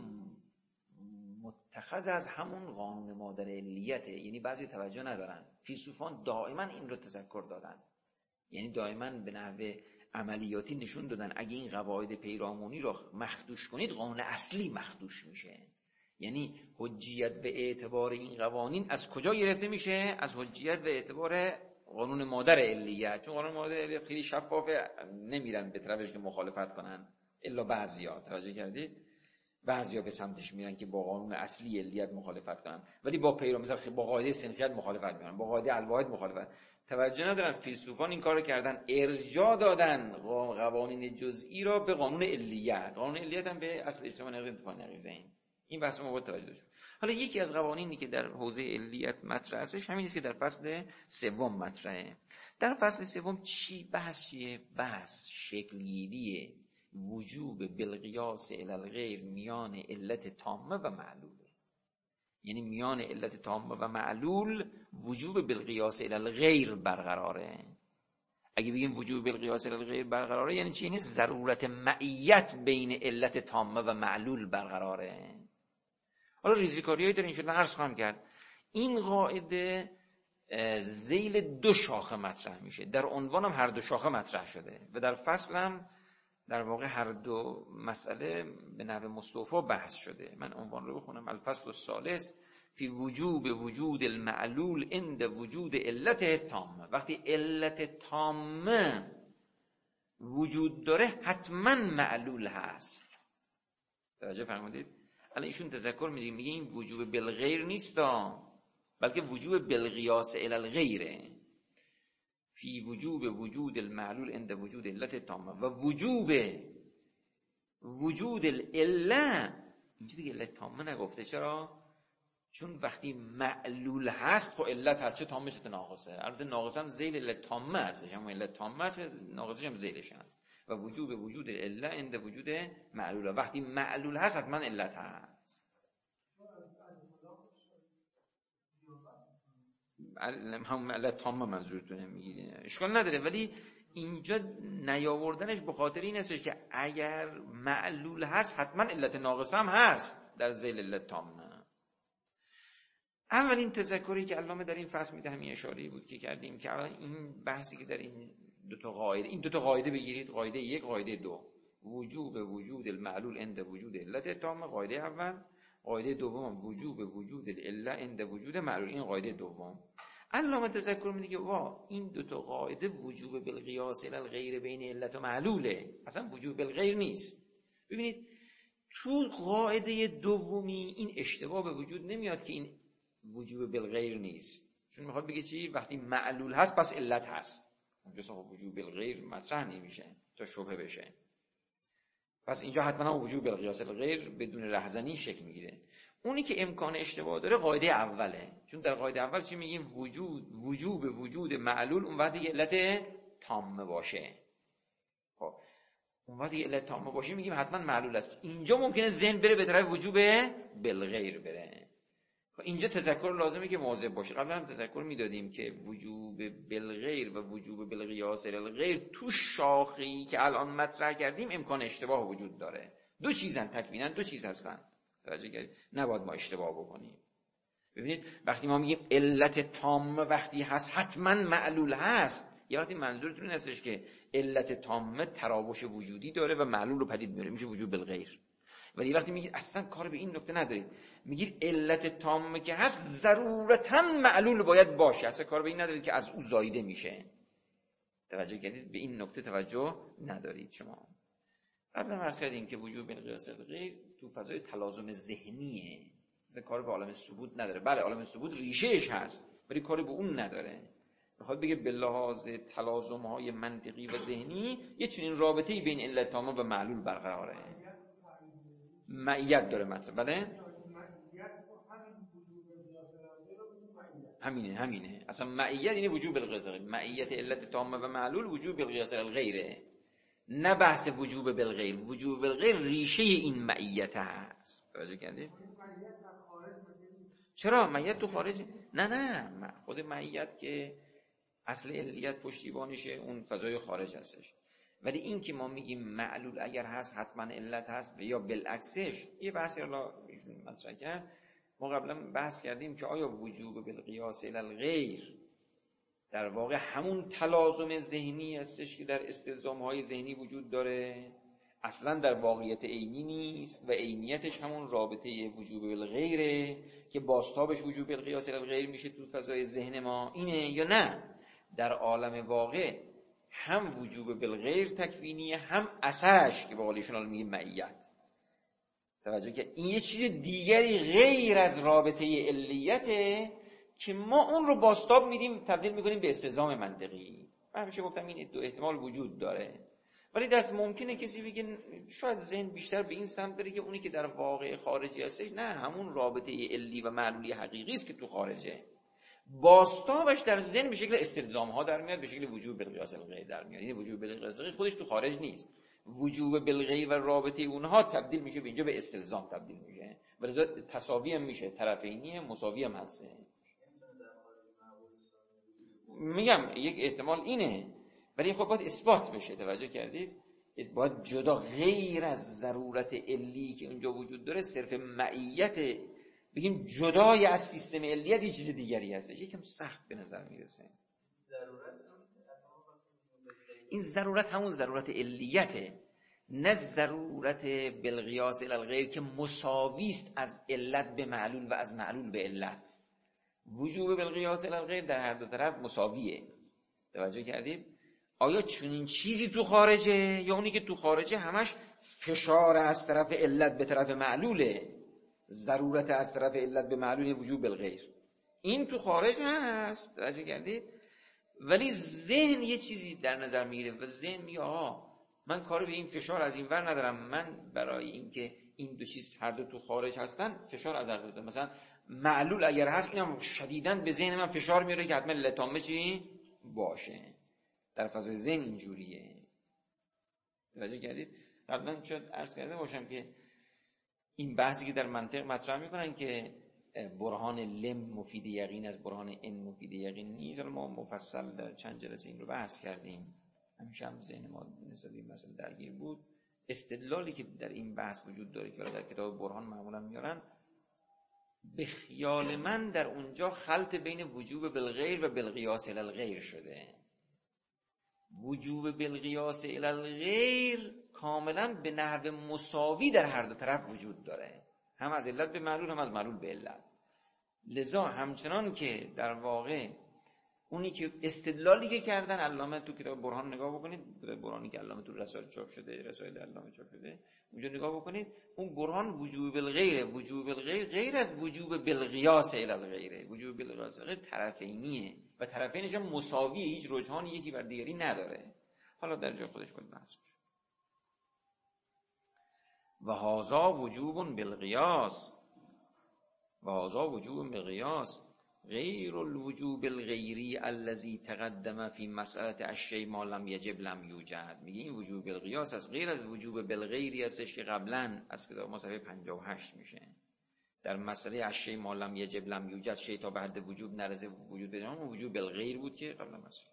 متخذ از همون قانون مادر علیته. یعنی بعضی توجه ندارن. فیلسوفان دائما این رو تذکر دادن، یعنی دائما به نحو عملیاتی نشون دادن اگه این قواعد پیرامونی رو مخدوش کنید قانون اصلی مخدوش میشه. یعنی حجیت به اعتبار این قوانین از کجا گرفته میشه؟ از حجیت به اعتبار قانون مادر علیت. چون قانون مادر علیت خیلی شفافه، نمیرن به طرفش که مخالفت کنن الا بعضیا. توجه کردید؟ بعضیا به سمتش میرن که با قانون اصلی علیت مخالفت کنن، ولی با پیرو مثلا با قاعده سنخیت مخالفت میکنن، با قاعده الواحد مخالفت. توجه ندارن. فیلسوفان این کارو کردن، ارجاع دادن قوانین جزئی را به قانون علیت. قانون علیت هم به اصل اجتماع نقیض انتفاع نقیضین. این بحث ما باید توجه داشت. حالا یکی از قوانینی که در حوزه علیت مطرح هستش همین است که در فصل سوم مطرحه. در فصل سوم چی بحث چیه؟ بحث شکلگیری وجوب بالقیاس الی الغیر میان علت تامه و معلول. یعنی میان علت تامه و معلول وجوب بالقیاس الی الغیر برقراره. اگه بگیم وجوب بالقیاس الی الغیر برقراره یعنی چی؟ یعنی ضرورت معیت بین علت تامه و معلول برقراره. حالا ریزیکاریایی داره اینشون عرض خواهم کرد. این قاعده ذیل دو شاخه مطرح میشه. در عنوان هم هر دو شاخه مطرح شده و در فصل هم در واقع هر دو مسئله به نحو مستوفا بحث شده. من عنوان رو بخونم: الفصل الثالث فی وجوب وجود المعلول عند وجود علت تامه. وقتی علت تامه وجود داره حتما معلول هست. توجه فرمودید؟ الان ایشون تذکر میدیم، میگه این وجوب بالغیر نیست، بلکه وجوب بالقیاس الی الغیره. فی وجوب وجود المعلول عند وجود علت تامه و وجوب وجود العله. اینجا دیگه علت تامه نگفته. چرا؟ چون وقتی معلول هست خب علت هست، چه تامه چه ناقصه. البته ناقصه هم ذیل علت تامه هستش، اما علت تامه هست، ناقصش هم ذیلش هست. و وجوب وجود العله عند وجود معلول. وقتی معلول هست حتما علت هست. هم علت تامه منظورتونه میگید، اشکال نداره. ولی اینجا نیاوردنش به خاطر این هستش که اگر معلول هست حتما علت ناقصه هم هست در ذیل علت تامه. اولین تذکری که علامه در این فصل میده همین اشاره‌ای بود که کردیم که اولا این بحثی که در این دو تا قاعده، این دو تا قاعده بگیرید، قاعده یک قاعده دو، وجوب وجود المعلول عند وجود علت تامه قاعده اول، قاعده دوم وجوب وجود العله عند وجود معلول، این قاعده دوم. علامه تذکر میده که وا این دو تا قاعده وجوب بالقیاس الی الغیر بین علت و معلوله، اصلا وجوب بالغیر نیست. ببینید تو قاعده دومی این اشتباه به وجود نمیاد که این وجوب بالغیر نیست، چون میخواد بگه چی؟ وقتی معلول هست پس علت هست. اونجا صاحب وجوب بالغیر مطرح نمیشه تا شبهه بشه. پس اینجا حتما وجوب بالقیاس الغیر بدون رهزنی شکل میگیره. اونی که امکان اشتباه داره قاعده اوله، چون در قاعده اول چی میگیم؟ وجود وجوب وجود معلول اون وقتی که علت تامه باشه. خب اون وقتی علت تامه باشه میگیم حتما معلول است. اینجا ممکنه ذهن بره به طرف وجوب بالغیر بره. اینجا تذکر لازمه که مواظب باشه. قبلا هم تذکر میدادیم که وجوب بالغیر و وجوب بالقیاس الی الغیر تو شاخه‌ای که الان مطرح کردیم امکان اشتباه وجود داره. دو چیزن تکوینا، دو چیز هستن. توجه کردید؟ نباید ما اشتباه بکنیم. ببینید وقتی ما میگیم علت تامه وقتی هست حتما معلول هست، یا وقتی منظورتون این هستش که علت تامه تراوش وجودی داره و معلول رو پدید میاره، میشه وجوب بالغیر. ولی وقتی میگید اصلا کار به این نکته ندارید، میگید علت تامه که هست ضرورتاً معلول باید باشه، اصلا کار به این ندارید که از او زایده میشه. توجه کردید؟ به این نکته توجه ندارید شما. قبلا عرض کردیم که وجوب بالقیاس الغیر تو فضای تلازم ذهنیه، اصلا کار به عالم ثبوت نداره. بله عالم ثبوت ریشهش هست ولی کاری به اون نداره. بخواد بگه به لحاظ تلازم‌های منطقی و ذهنی یه چنین رابطه‌ای بین علت تامه و معلول برقراره. معیت داره مثلا. بله همینه همینه اصلا معیت اینه وجوب بالقیاس الغیر. معیت علت تامه و معلول وجوب بالقیاس الغیره، نه بحث وجوب بالغیر. وجوب بالغیر ریشه این معیت هست. توجه کردید؟ چرا معیت تو خارج؟ نه نه خود معیت که اصل علیت پشتیبانشه اون فضای خارج هستش. ولی این که ما میگیم معلول اگر هست حتما علت هست یا بالعکسش، یه بحثی حالا مطرح کرد. ما قبلا بحث کردیم که آیا وجوب بالقیاس الی الغیر در واقع همون تلازم ذهنی هستش که در استلزام‌های ذهنی وجود داره، اصلا در واقعیت عینی نیست و عینیتش همون رابطه وجوب بالغیره که بازتابش وجوب بالقیاس الی الغیر میشه تو فضای ذهن ما، اینه یا نه در عالم واقع هم وجوب بالغیر تکوینیه هم اثرش که به قول ایشون میگه معیت. توجه که این یه چیز دیگری غیر از رابطه علیته که ما اون رو بازتاب میدیم تبدیل میکنیم به استلزام منطقی. من همیشه گفتم این دو احتمال وجود داره، ولی دست ممکنه کسی بگه شاید ذهن بیشتر به این سمت داره که اونی که در واقع خارجی هستش نه همون رابطه علی و معلولی حقیقی است که تو خارجه، بازتابش در ذهن به شکل استلزام ها در میاد، به شکل وجوب بالقیاس الغیر در میاد. این وجوب بالقیاس الغیر خودش تو خارج نیست، وجوب بالغیر و رابطه اونها تبدیل میشه به اینجا به استلزام تبدیل میشه، ولذا تساوی هم میشه، طرفینی مساوی هم هست. میگم یک احتمال اینه، ولی خب باید اثبات بشه. توجه کردید؟ باید جدا غیر از ضرورت علی که اونجا وجود داره صرف معیت بگیم جدای از سیستم علیت یه چیز دیگری هست، یکم سخت به نظر میرسه. این ضرورت همون ضرورت علیته، نه ضرورت بالقیاس الی الغیر که مساوی است از علت به معلول و از معلول به علت. وجوب بالقیاس الی الغیر در هر دو طرف مساویه. توجه کردید؟ آیا چنین چیزی تو خارجه یا اونی که تو خارجه همش فشار از طرف علت به طرف معلوله، ضرورت از طرف علت به معلول وجوب بالغیر؟ این تو خارج هست، توجه کردید؟ ولی ذهن یه چیزی در نظر میگیره و ذهن میگه آها من کار به این فشار از این ور ندارم، من برای اینکه این دو چیز هر دو تو خارج هستن فشار از هر دو. مثلا معلول اگر هست اینم شدیداً به ذهن من فشار میاره که حتما لتامه چی باشه. در فضای ذهن اینجوریه. توجه کردید؟ قبلا شاید عرض کرده باشم که این بحثی که در منطق مطرح میکنن که برهان لم مفید یقین از برهان ان مفید یقین نیست، ما مفصل در چند جلسه این رو بحث کردیم، همیشه هم ذهن ما نسبت به این مسئله درگیر بود. استدلالی که در این بحث وجود داره که در کتاب برهان معمولا میارن، به خیال من در اونجا خلط بین وجوب بالغیر و بالقیاس الی الغیر شده. وجوب بالقیاس الی الغیر کاملا به نحو مساوی در هر دو طرف وجود داره، هم از علت به معلول هم از معلول به علت. لذا همچنان که در واقع اونی که استدلالی که کردن علامه تو کتاب برهان نگاه بکنید، برهانی که علامه تو رسائل چاپ شده، رسائل علامه چاپ شده، اونجا نگاه بکنید، اون برهان وجوب بالغیر، وجوب بالغیر غیر از وجوب بالقیاس الی الغیر، وجوب بالقیاس غیر طرفینیه و طرفینش هم مساویه، هیچ رجحانی یکی بر دیگری نداره. حالا در جای خودش باید بحث بشه. و هذا وجوب بالقیاس، و هذا وجوب بالقیاس غیر الوجوب الغیری الذي تقدم فی مسأله الشیء ما لم یجب لم یوجد. میگه این وجوب بالقیاس از غیر از وجوب بالغیری هستش که قبلا از کتاب ما صفحه پنجاه و هشت میشه در مسئله الشیء ما لم یجب لم یوجد، شیء تا به حد وجوب نرسه وجود بده، اون وجوب بالغیر بود که قبلا مسئله.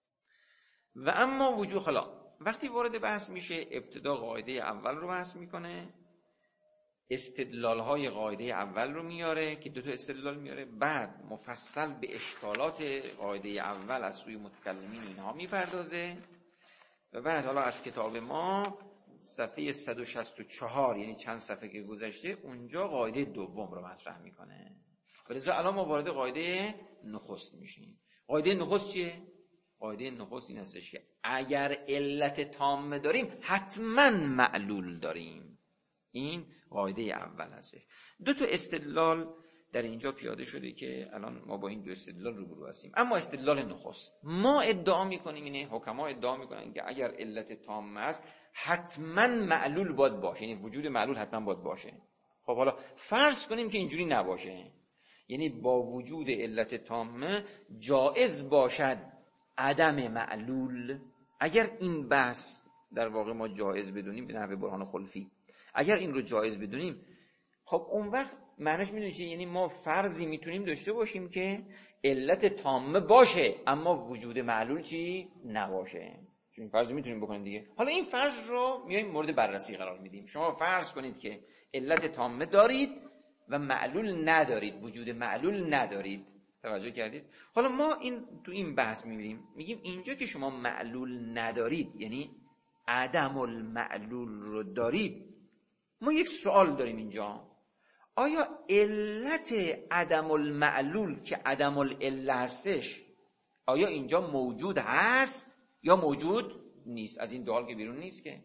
و اما وجوب خلا وقتی وارد بحث میشه، ابتدا قاعده اول رو بحث میکنه، استدلال های قاعده اول رو میاره که دو تا استدلال میاره، بعد مفصل به اشکالات قاعده اول از سوی متکلمین اینها میپردازه و بعد حالا از کتاب ما صفحه صد و شصت و چهار یعنی چند صفحه که گذشته اونجا قاعده دوم رو مطرح میکنه. ولذا الان ما وارد قاعده نخست میشیم. قاعده نخست چیه؟ قاعده نخست این هستش که اگر علت تامه داریم حتما معلول داریم. این قاعده اول هستش. دو تا استدلال در اینجا پیاده شده که الان ما با این دو استدلال روبرو هستیم. اما استدلال نخست ما ادعا میکنیم اینه، حکما ادعا میکنن که اگر علت تامه است حتما معلول باید باشه، یعنی وجود معلول حتما باید باشه. خب حالا فرض کنیم که اینجوری نباشه، یعنی با وجود علت تامه جائز باشد عدم معلول. اگر این بحث در واقع ما جائز بدونیم به نحو برهان خلفی، اگر این رو جایز بدونیم، خب اون وقت معنیش میدونی چیه؟ یعنی ما فرضی میتونیم داشته باشیم که علت تامه باشه اما وجود معلول چی نباشه. چون فرضی میتونیم بکنیم دیگه. حالا این فرض رو میایم مورد بررسی قرار میدیم. شما فرض کنید که علت تامه دارید و معلول ندارید، وجود معلول ندارید. توجه کردید؟ حالا ما این تو این بحث میبینیم، میگیم اینجا که شما معلول ندارید، یعنی عدم المعلول رو دارید، ما یک سوال داریم اینجا، آیا علت عدم المعلول که عدم العله هستش آیا اینجا موجود هست یا موجود نیست؟ از این دو حال که بیرون نیست که.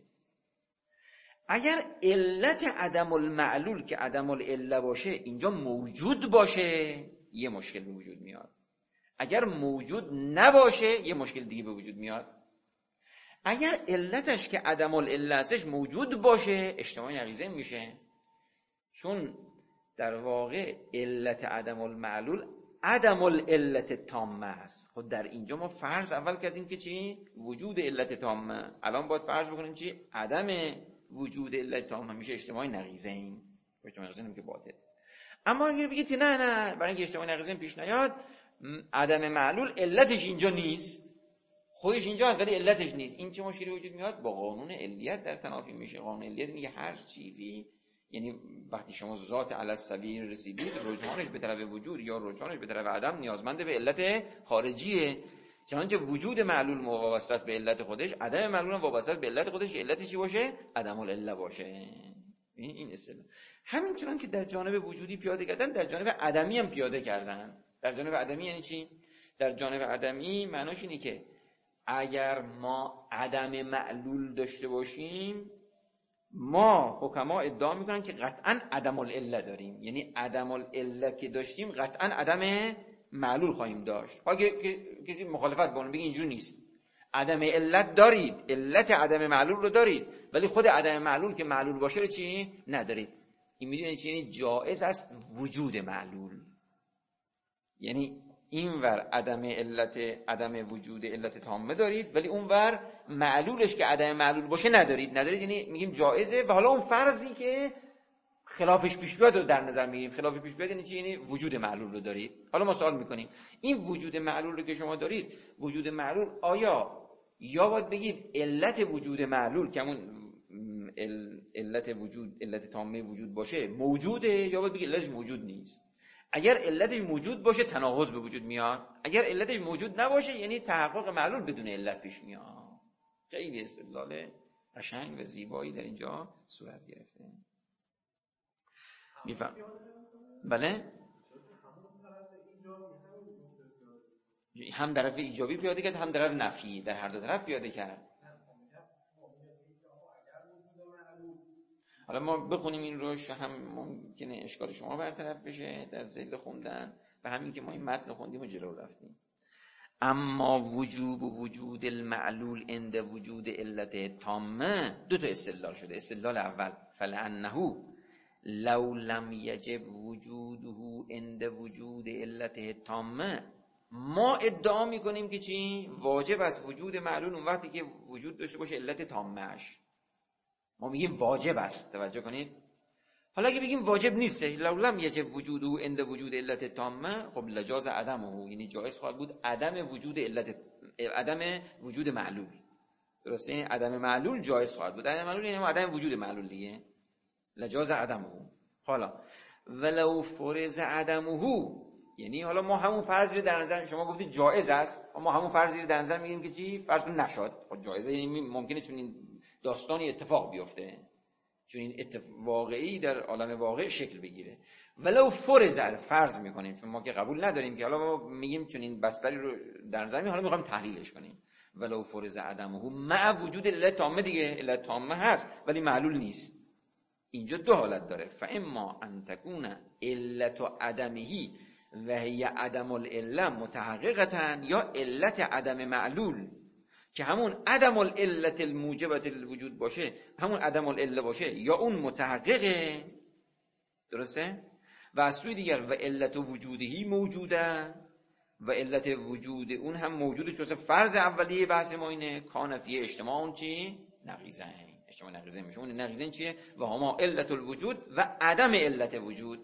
اگر علت عدم المعلول که عدم العله باشه اینجا موجود باشه، یه مشکل به وجود میاد. اگر موجود نباشه یه مشکل دیگه به وجود میاد. اگر علتش که عدم العله هستش موجود باشه اجتماع نقیضین میشه، چون در واقع علت عدم المعلول عدم العلت تامه است. خب در اینجا ما فرض اول کردیم که چی؟ وجود علت تامه. الان باید فرض بکنیم چی؟ عدم وجود علت تامه. میشه اجتماع نقیضین. اجتماع نقیضین که باطل. اما اگر بگید نه نه برای اینکه اجتماع نقیضین پیش نیاد، عدم معلول علتش اینجا نیست، خودش اینجا هست ولی علتش نیست، این چه مشکلی وجود میاد؟ با قانون علیت در تنافی میشه. قانون علیت میگه هر چیزی، یعنی وقتی شما ذات علی السبیل رسیدید، رجحانش به طرف وجود یا رجحانش به طرف عدم نیازمند به علت خارجیه. چنانچه وجود معلول وابسته است به علت خودش، عدم معلول هم وابسته است به علت خودش که علتش چی باشه؟ عدم العله باشه. این این اصطلاح همین چنان که در جانب وجودی پیاده کردن در جانب عدمی هم پیاده کردن. در جانب عدمی یعنی چی؟ در جانب عدمی معناش اینه که اگر ما عدم معلول داشته باشیم، ما حکما ادعا میکنن که قطعا عدم العله داریم، یعنی عدم العله که داشتیم قطعا عدم معلول خواهیم داشت. اگه کسی مخالفت بکنه بگه اینجوری نیست، عدم علت دارید، علت عدم معلول رو دارید، ولی خود عدم معلول که معلول باشه رو چی ندارید. این میدونید چی؟ یعنی جائز است وجود معلول، یعنی اینور عدم علت عدم وجود علت تامه دارید، ولی اونور معلولش که عدم معلول باشه ندارید. ندارید یعنی میگیم جائزه. و حالا اون فرضی که خلافش پیش بیاد رو در نظر میگیریم. خلاف پیش بیاد یعنی چی؟ یعنی وجود معلول رو دارید. حالا ما سوال میکنیم این وجود معلول رو که شما دارید، وجود معلول آیا یا باید بگید علت وجود معلول که همون علت وجود علت تامه وجود باشه موجوده، یا باید بگید علتش موجود نیست؟ اگر علتش موجود باشه تناقض به وجود میاد، اگر علتش موجود نباشه یعنی تحقق معلول بدون علت پیش میاد. خیلی استدلال قشنگ و زیبایی در اینجا صورت گرفته. میفهم؟ بله؟ هم طرف ایجابی پیاده کرد هم طرف نفی، در هر دو طرف پیاده کرد. حالا ما بخونیم این روش، هم ممکنه اشکال شما برطرف بشه در ذیل خوندن و همین که ما این متن خوندیم و جلو رفتیم. اما وجوب و وجود المعلول عند وجود علت تامه دو تا استدلال شده. استدلال اول فلعنه لو لم یجب وجوده عند وجود علت تامه، ما ادعا میکنیم که چی؟ واجب است وجود معلول اون وقتی که وجود داشته باشه علت تامهش. ما میگیم واجب است، توجه کنید. حالا اگه بگیم واجب نیسته، لو لم یجب وجوده عند وجود علت تامه، خب لجاز عدمه، یعنی جایز خواهد بود عدم وجود علت عدم وجود معلول. درسته؟ این عدم معلول جایز خواهد بود. عدم معلول یعنی عدم وجود معلول دیگه. لجاز عدمه. حالا ولو فرض عدمه، یعنی حالا ما همون فرضی رو در نظر، شما گفتید جایز است، ما همون فرضی رو در نظر میگیریم که چی؟ فرض کن نشد. خب جایزه یعنی ممکنه چون این داستانی اتفاق بیفته، چون این اتفاق واقعی در عالم واقع شکل بگیره. ولو فرض فرض میکنیم، چون ما که قبول نداریم که، حالا ما میگیم چون این بستری رو در نظر میگیریم، حالا میخوایم تحلیلش کنیم. ولو فرض عدمه مع وجود علت تامه، دیگه علت تامه هست ولی معلول نیست. اینجا دو حالت داره. فاما ان تكون علت عدمه و هی عدم العله متحققه، یا علت عدم معلول که همون عدم العلت الموجبه للوجود باشه، همون عدم العله باشه، یا اون متحققه. درسته؟ و از سوی دیگر و علت وجودهی موجوده، و علت وجود اون هم موجوده. چون فرض اولیه بحث ما اینه کان فی اجتماع اون چی؟ نقیضین. اجتماع نقیضین میشه. اون نقیضین چیه؟ و هما علت الوجود و عدم علت وجود.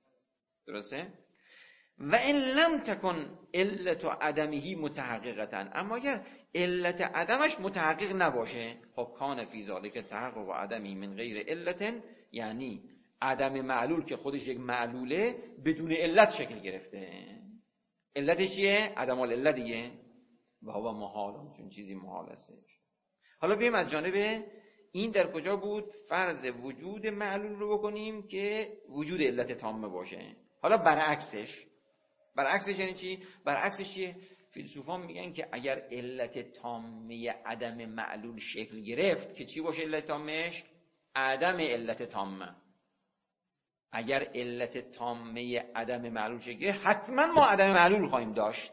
درسته؟ و ان لم تکن علت عدمه متحققه، اما اگر علت عدمش متحقق نباشه، خب کان فی ذالک تحقق عدمی من غیر علت، یعنی عدم معلول که خودش یک معلوله بدون علت شکل گرفته. علتش چیه؟ عدم العله دیگه. و هو محال، چون چیزی محال است. حالا بیایم از جانب این در کجا بود؟ فرض وجود معلول رو بکنیم که وجود علت تامه باشه. حالا برعکسش، برعکسش یعنی چی؟ برعکسش چیه؟ فیلسوفان میگن که اگر علت تامه عدم معلول شکل گرفت که چی باشه علت تامهش؟ عدم علت تامه. اگر علت تامه عدم معلول شکل گرفت حتما ما عدم معلول خواهیم داشت.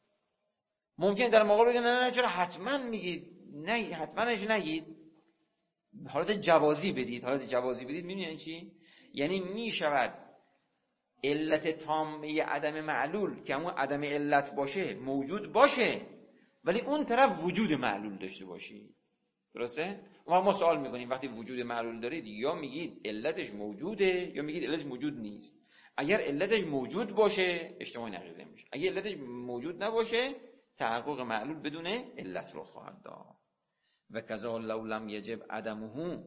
ممکن در مقابل بگن نه نه چرا حتما میگید؟ نه حتماش نگید، حالت جوازی بدید. حالت جوازی بدید میدونید چی؟ یعنی میشود علت تامه عدم معلول که همون عدم علت باشه موجود باشه، ولی اون طرف وجود معلول داشته باشی. درسته؟ ما ما سوال میکنیم وقتی وجود معلول دارید یا میگید علتش موجوده یا میگید علتش موجود نیست. اگر علتش موجود باشه اجتماع نقیضین میشه، اگر علتش موجود نباشه تحقق معلول بدون علت رو خواهد داد. و کذا لو لم یجب عدمه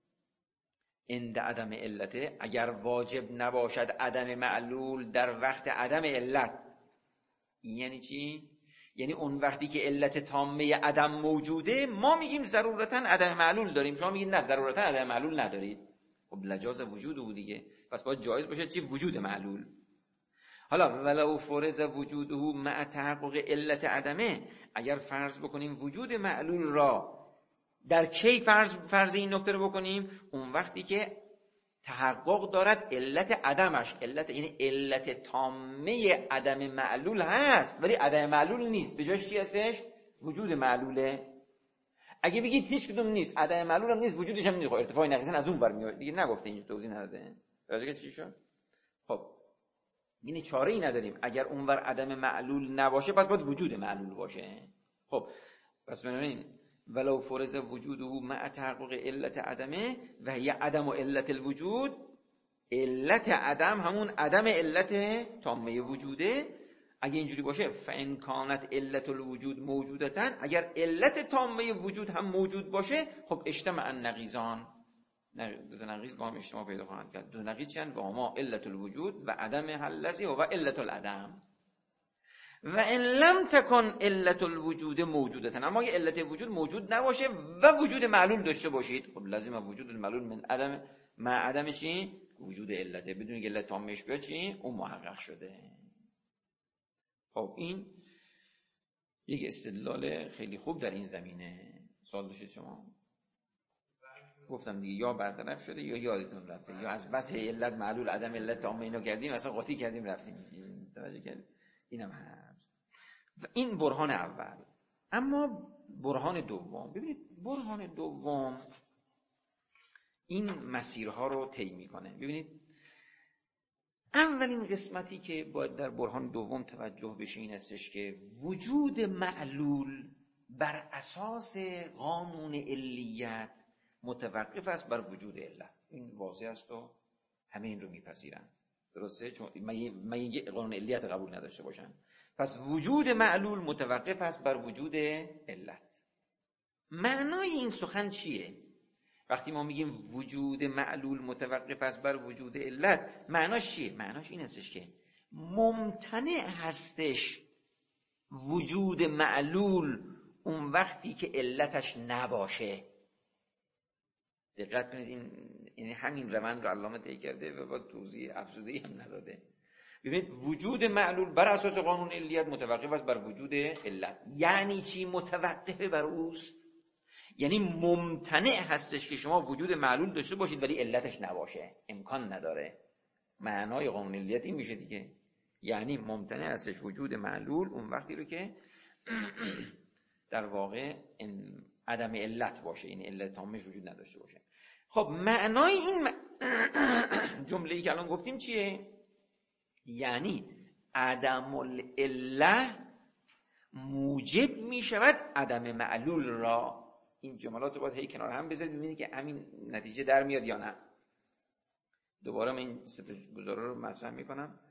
عند عدم علته، اگر واجب نباشد عدم معلول در وقت عدم علت. یعنی چی؟ یعنی اون وقتی که علت تامه عدم موجوده ما میگیم ضرورتا عدم معلول داریم، شما میگید نه ضرورتا عدم معلول ندارید. خب لجاز وجود او دیگه، پس باید جایز باشه چی؟ وجود معلول. حالا ولو فرض وجوده مع تحقق علت عدمه، اگر فرض بکنیم وجود معلول را در کی فرض فرض این نکته رو بکنیم؟ اون وقتی که تحقق دارد علت عدمش، علت یعنی علت تامه عدم معلول هست ولی عدم معلول نیست، به جاش چی هستش؟ وجود معلوله. اگه بگید هیچ کدوم نیست، عدم معلول هم نیست، وجودش هم نیست، خب ارتفاع نقیضاً از اون ور میاد دیگه، نگفته اینجا توضیح نداده. راجع چی شد؟ خب یعنی چاره ای نداریم، اگر اونور عدم معلول نباشه پس باید وجود معلول باشه. خب پس بنابراین ولو فرض وجوده مع تحقق علت عدمه و هی عدم و علت الوجود، علت عدم همون عدم علت تامه وجوده. اگه اینجوری باشه فان کانت علت الوجود موجودتن، اگر علت تامه وجود هم موجود باشه خب اجتمع النقیضان، دو نقیض با هم اجتماع پیدا خواهند کرد. دو نقیض چند؟ و هما علت الوجود و عدم الذی و علت العدم. و ان لم تکن علت الوجود موجودتن، اما اگه علت وجود موجود نباشه و وجود معلول داشته باشید خب لازم وجود المعلول من عدم مع عدم چی؟ وجود علته، بدون که علت تامش بیاد چی؟ اون محقق شده. خب این یک استدلال خیلی خوب در این زمینه. سوال داشتید شما؟ گفتم دیگه یا برطرف شده یا یادتون رفته، یا از بس علت معلول عدم علت تامه اینو کردیم مثلا قاطی کردیم رفتیم. توجه کردید؟ اینم هست. و این برهان اول. اما برهان دوم، ببینید برهان دوم این مسیرها رو طی میکنه. ببینید اولین قسمتی که باید در برهان دوم توجه بشه این هستش که وجود معلول بر اساس قانون علیت متوقف است بر وجود علت. این واضح است و همه این رو میپذیرن، درسته؟ چون من یه قانون علیت قبول نداشته باشن، پس وجود معلول متوقف است بر وجود علت. معنای این سخن چیه؟ وقتی ما میگیم وجود معلول متوقف است بر وجود علت، معناش چیه؟ معناش این هستش که ممتنع هستش وجود معلول اون وقتی که علتش نباشه. دقت کنید، این یعنی همین روند رو علامه طی کرده و با توضیح افزوده‌ای هم نداده. ببینید وجود معلول بر اساس قانون علیت متوقف است بر وجود علت. یعنی چی متوقف بر اوست؟ یعنی ممتنع هستش که شما وجود معلول داشته باشید ولی علتش نباشه، امکان نداره. معنای قانون علیت این میشه دیگه، یعنی ممتنع هستش وجود معلول اون وقتی رو که در واقع عدم علت باشه، این علت تامش وجود نداشته باشه. خب معنای این جمله‌ای که الان گفتیم چیه؟ یعنی عدم العله موجب می شود عدم معلول را. این جملات رو باید هی کنار هم بذارید ببینید که همین نتیجه در میاد یا نه. دوباره من این سه تا گزاره رو مطرح میکنم.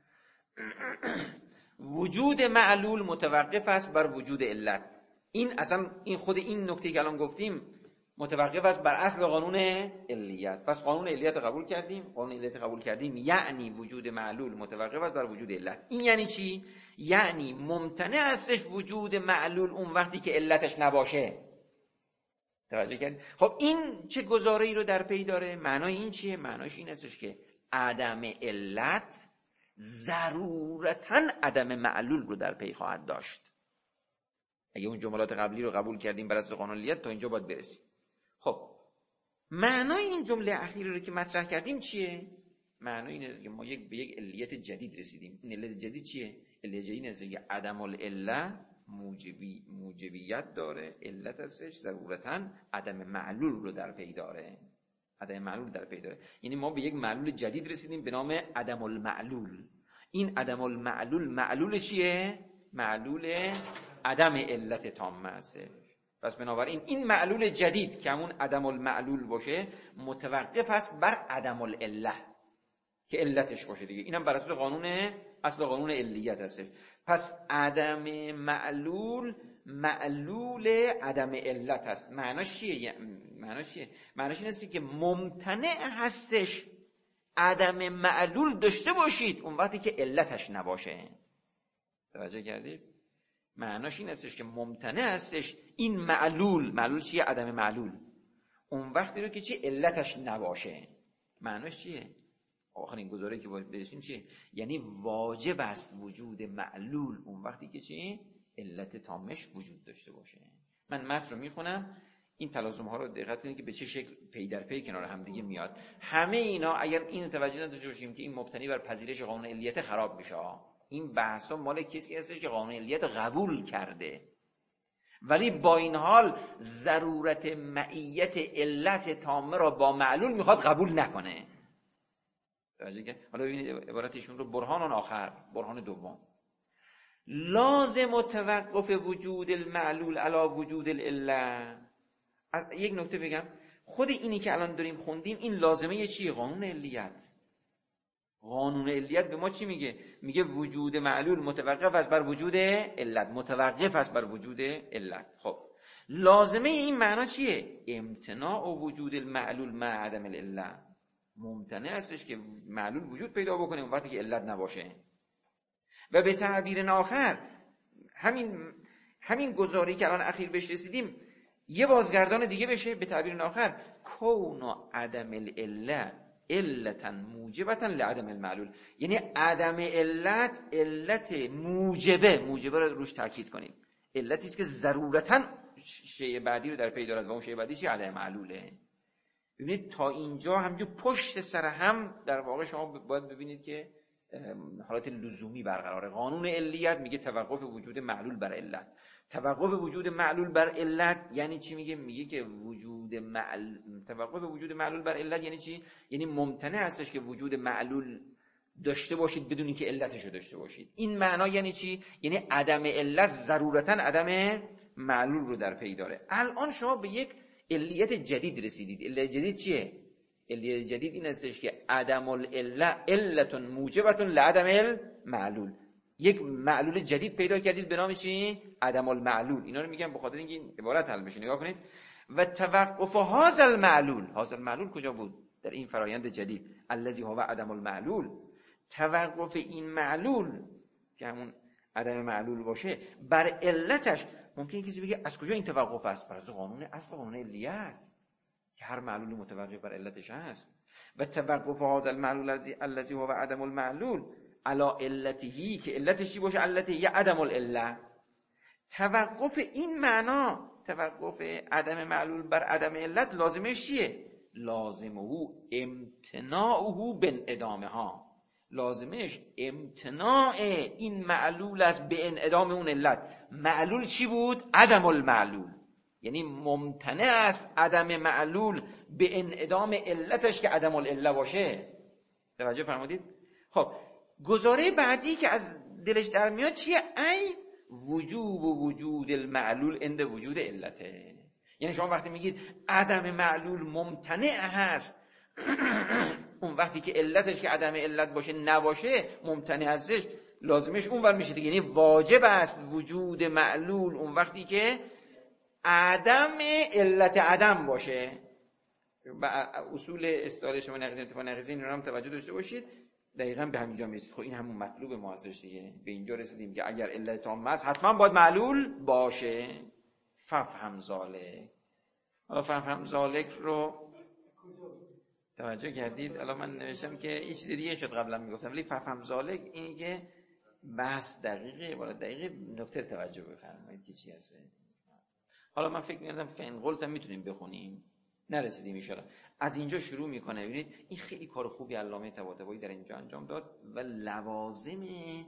وجود معلول متوقف است بر وجود علت. این اصلا این خود این نکته که الان گفتیم متوقف است بر اصل قانون علیت. پس قانون علیت قبول کردیم، قانون علیت قبول کردیم یعنی وجود معلول متوقف است بر وجود علت. این یعنی چی؟ یعنی ممتنع هستش وجود معلول اون وقتی که علتش نباشه. توجه کردید؟ خب این چه گزاره‌ای رو در پی داره؟ معنای این چیه؟ معناش این هستش که عدم علت ضرورتاً عدم معلول رو در پی خواهد داشت. اگه اون جملات قبلی رو قبول کردیم بر اساس قانون علیت تا اینجا باید برسیم. خب معنای این جمله اخیری رو که مطرح کردیم چیه؟ معنای اینه که ما یک به یک علیت جدید رسیدیم. این علیت جدید چیه؟ علیت جدید اینه که عدم العله موجبی موجبیت داره، علت هستش، ضرورتاً عدم معلول رو در پی داره. عدم معلول در پی داره، یعنی ما به یک معلول جدید رسیدیم به نام عدم المعلول. این عدم المعلول معلول چیه؟ معلول عدم علت تامه است. پس بنابراین این معلول جدید که همون عدم المعلول باشه متوقف است بر عدم العله که علتش باشه دیگه. اینم بر اساس قانون اصل قانون علیت هستش. پس عدم معلول معلول عدم علت هست. معناش چیه؟ معناش چیه؟ معناش این است که ممتنع هستش عدم معلول داشته باشید اون وقتی که علتش نباشه. توجه کردید؟ معناش این هستش که ممتنع هستش این معلول، معلول چیه؟ عدم معلول، اون وقتی رو که چی؟ علتش نباشه. معناش چیه؟ آخرین گزاره‌ای که باید برسیم چیه؟ یعنی واجب است وجود معلول اون وقتی که چی؟ علت تامش وجود داشته باشه. من متن رو میخونم. این تلازم ها رو دقت کنید که به چه شکل پی در پی کنار هم دیگه میاد. همه اینا اگر این توجه نداشته باشیم که این مبتنی بر پذیرش قانون علیت خراب میشه. این بحثا مال کسی هستش که قانون علیت قبول کرده، ولی با این حال ضرورت معیت علت تامه را با معلول میخواد قبول نکنه. حالا ببینید عبارتشون رو، برهان آخر، برهان دوم، لازم توقف وجود المعلول علی وجود العله. یک نکته بگم، خود اینی که الان داریم خوندیم این لازمه چیه؟ قانون علیت. قانون علیت به ما چی میگه؟ میگه وجود معلول متوقف است بر وجود علت، متوقف است بر وجود علت. خب لازمه این معنا چیه؟ امتناع و وجود المعلول مع عدم العله. ممتنع استش که معلول وجود پیدا بکنه اون وقتی که علت نباشه. و به تعبیر آخر همین همین گزاری که الان اخیر بهش رسیدیم یه بازگردان دیگه بشه، به تعبیر آخر کون و عدم العله علتا موجبتا لعدم المعلول. یعنی عدم علت علت موجبه، موجبه رو روش تاکید کنیم، علتی است که ضرورتا شیء بعدی رو در پی دارد و اون شیء بعدی چی؟ عدم معلوله. ببینید تا اینجا همینجور پشت سر هم در واقع شما باید ببینید که حالت لزومی برقراره. قانون علیت میگه توقف وجود معلول بر علت. توقف وجود معلول بر علت یعنی چی؟ میگه میگه که وجود معل... توقف وجود معلول بر علت یعنی چی؟ یعنی ممتنع هستش که وجود معلول داشته باشید بدون اینکه علتش رو داشته باشید. این معنا یعنی چی؟ یعنی عدم علت ضرورتا عدم معلول رو در پی داره. الان شما به یک علیت جدید رسیدید. علیت جدید چیه؟ علیت جدید این هستش که عدم العله علت موجبه لعدم المعلول. یک معلول جدید پیدا کردید به نام چی؟ عدم المعلول. اینا رو میگم به خاطر اینکه این عبارت حل بشه. نگاه کنید. و توقف هذا المعلول، هذا المعلول کجا بود؟ در این فرایند جدید الذی هو عدم المعلول. توقف این معلول که همون عدم معلول باشه بر علتش، ممکنه کسی بگه از کجا این توقف است؟ بر قانون اصل قانون علیت که هر معلولی متوقف بر علتش هست. و توقف هذا المعلول الذی هو عدم المعلول علا علتهی، که علتش چی باشه؟ علته یه عدم العله. توقف این معنا، توقف عدم معلول بر عدم علت، لازمش چیه؟ لازمه امتناعه بانعدامه ها. لازمش امتناع این معلول است به انعدام اون علت. معلول چی بود؟ عدم المعلول. یعنی ممتنع است عدم معلول به انعدام علتش که عدم العله باشه. توجه فرمودید؟ خب گزاره بعدی که از دلش در میاد چیه؟ ای وجوب و وجود المعلول عند وجود علته. یعنی شما وقتی میگید عدم معلول ممتنع هست اون وقتی که علتش که عدم علت باشه نباشه ممتنع ازش، لازمش اون ور میشه دیگه. یعنی واجب است وجود معلول اون وقتی که عدم علت عدم باشه. و اصول استعاره شما نقیض انتفاع نقیض این رو هم توجه داشته باشید، دقیقاً به همینجا میرسید. خب این همون مطلوب ما هستش دیگه. به اینجا رسیدیم که اگر علت تامه است حتما باید معلول باشه. ففهم ذالک. حالا ففهم ذالک رو توجه کردید؟ الان من نوشتم که این چیز دیگه شد قبلا میگفتم، ولی ففهم ذالک اینی که بحث دقیقه، بالا دقیقه نکته توجه بفرمایید که چی هست. حالا من فکر می‌کردم فین قلت هم میتونیم بخونیم، نرسیدیم ان شاءالله. از اینجا شروع میکنه. ببینید این خیلی کار خوبی علامه طباطبایی در اینجا انجام داد و لوازم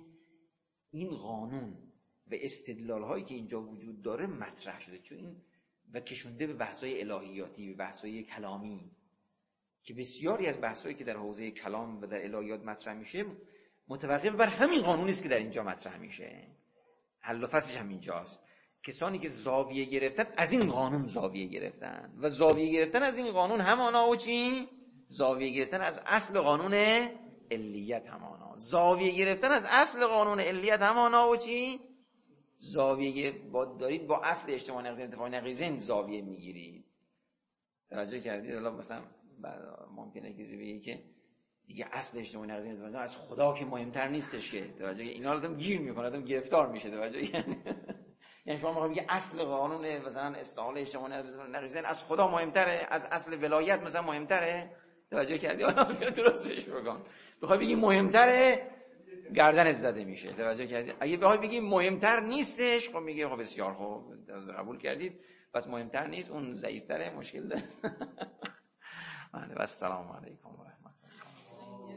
این قانون و استدلال هایی که اینجا وجود داره مطرح شده، چون این و کشونده به بحث‌های الهیاتی، به بحث‌های کلامی که بسیاری از بحث‌هایی که در حوزه کلام و در الهیات مطرح میشه متوقف بر همین قانونی است که در اینجا مطرح میشه. حل و فصلش هم اینجاست. کسانی که زاویه گرفتن از این قانون زاویه گرفتن و زاویه گرفتن از این قانون همانا و چی؟ زاویه گرفتن از اصل قانون علیت همانا. زاویه گرفتن از اصل قانون علیت همانا و چی؟ زاویه با دارید با اصل اجتماع نقیض انتفاع نقیضین زاویه میگیرید. توجه کردید؟ الان مثلا ممکنه کسی بگه که دیگه اصل اجتماع نقیض انتفاع از خدا که مهمتر نیستش که. توجه اینا رو آدم گیر میکنه، آدم گرفتار میشه. توجه یعنی شما میخواید بگید اصل قانون مثلا استحال اجتماع نقیضین از خدا مهمتره، از اصل ولایت مثلا مهمتره. توجه کردی؟ درستش بگم. بخوای بگی مهمتره گردنت زده میشه. توجه کردی؟ اگه بخوای بگی مهمتر نیستش، خب میگه خب بسیار خوب قبول کردید، پس مهمتر نیست، اون ضعیفتره، مشکل داره. بله، و السلام علیکم و رحمت الله.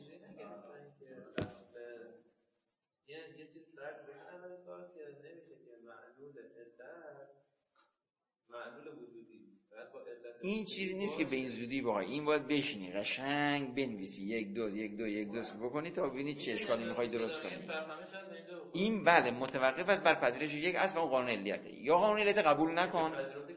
یه یه چیز فرض بکنم کار که نمیشه که معلول علت معلول وجودی این چیزی نیست که به این زودی بخوای، این باید بشینی قشنگ بنویسی یک دو یک دو یک دو بکنی تا ببینی چه اشکالی میخوای درست کنی. این بله متوقف است بر پذیرش یک اصل اون قانون علیته. یا قانون علیت قبول نکن،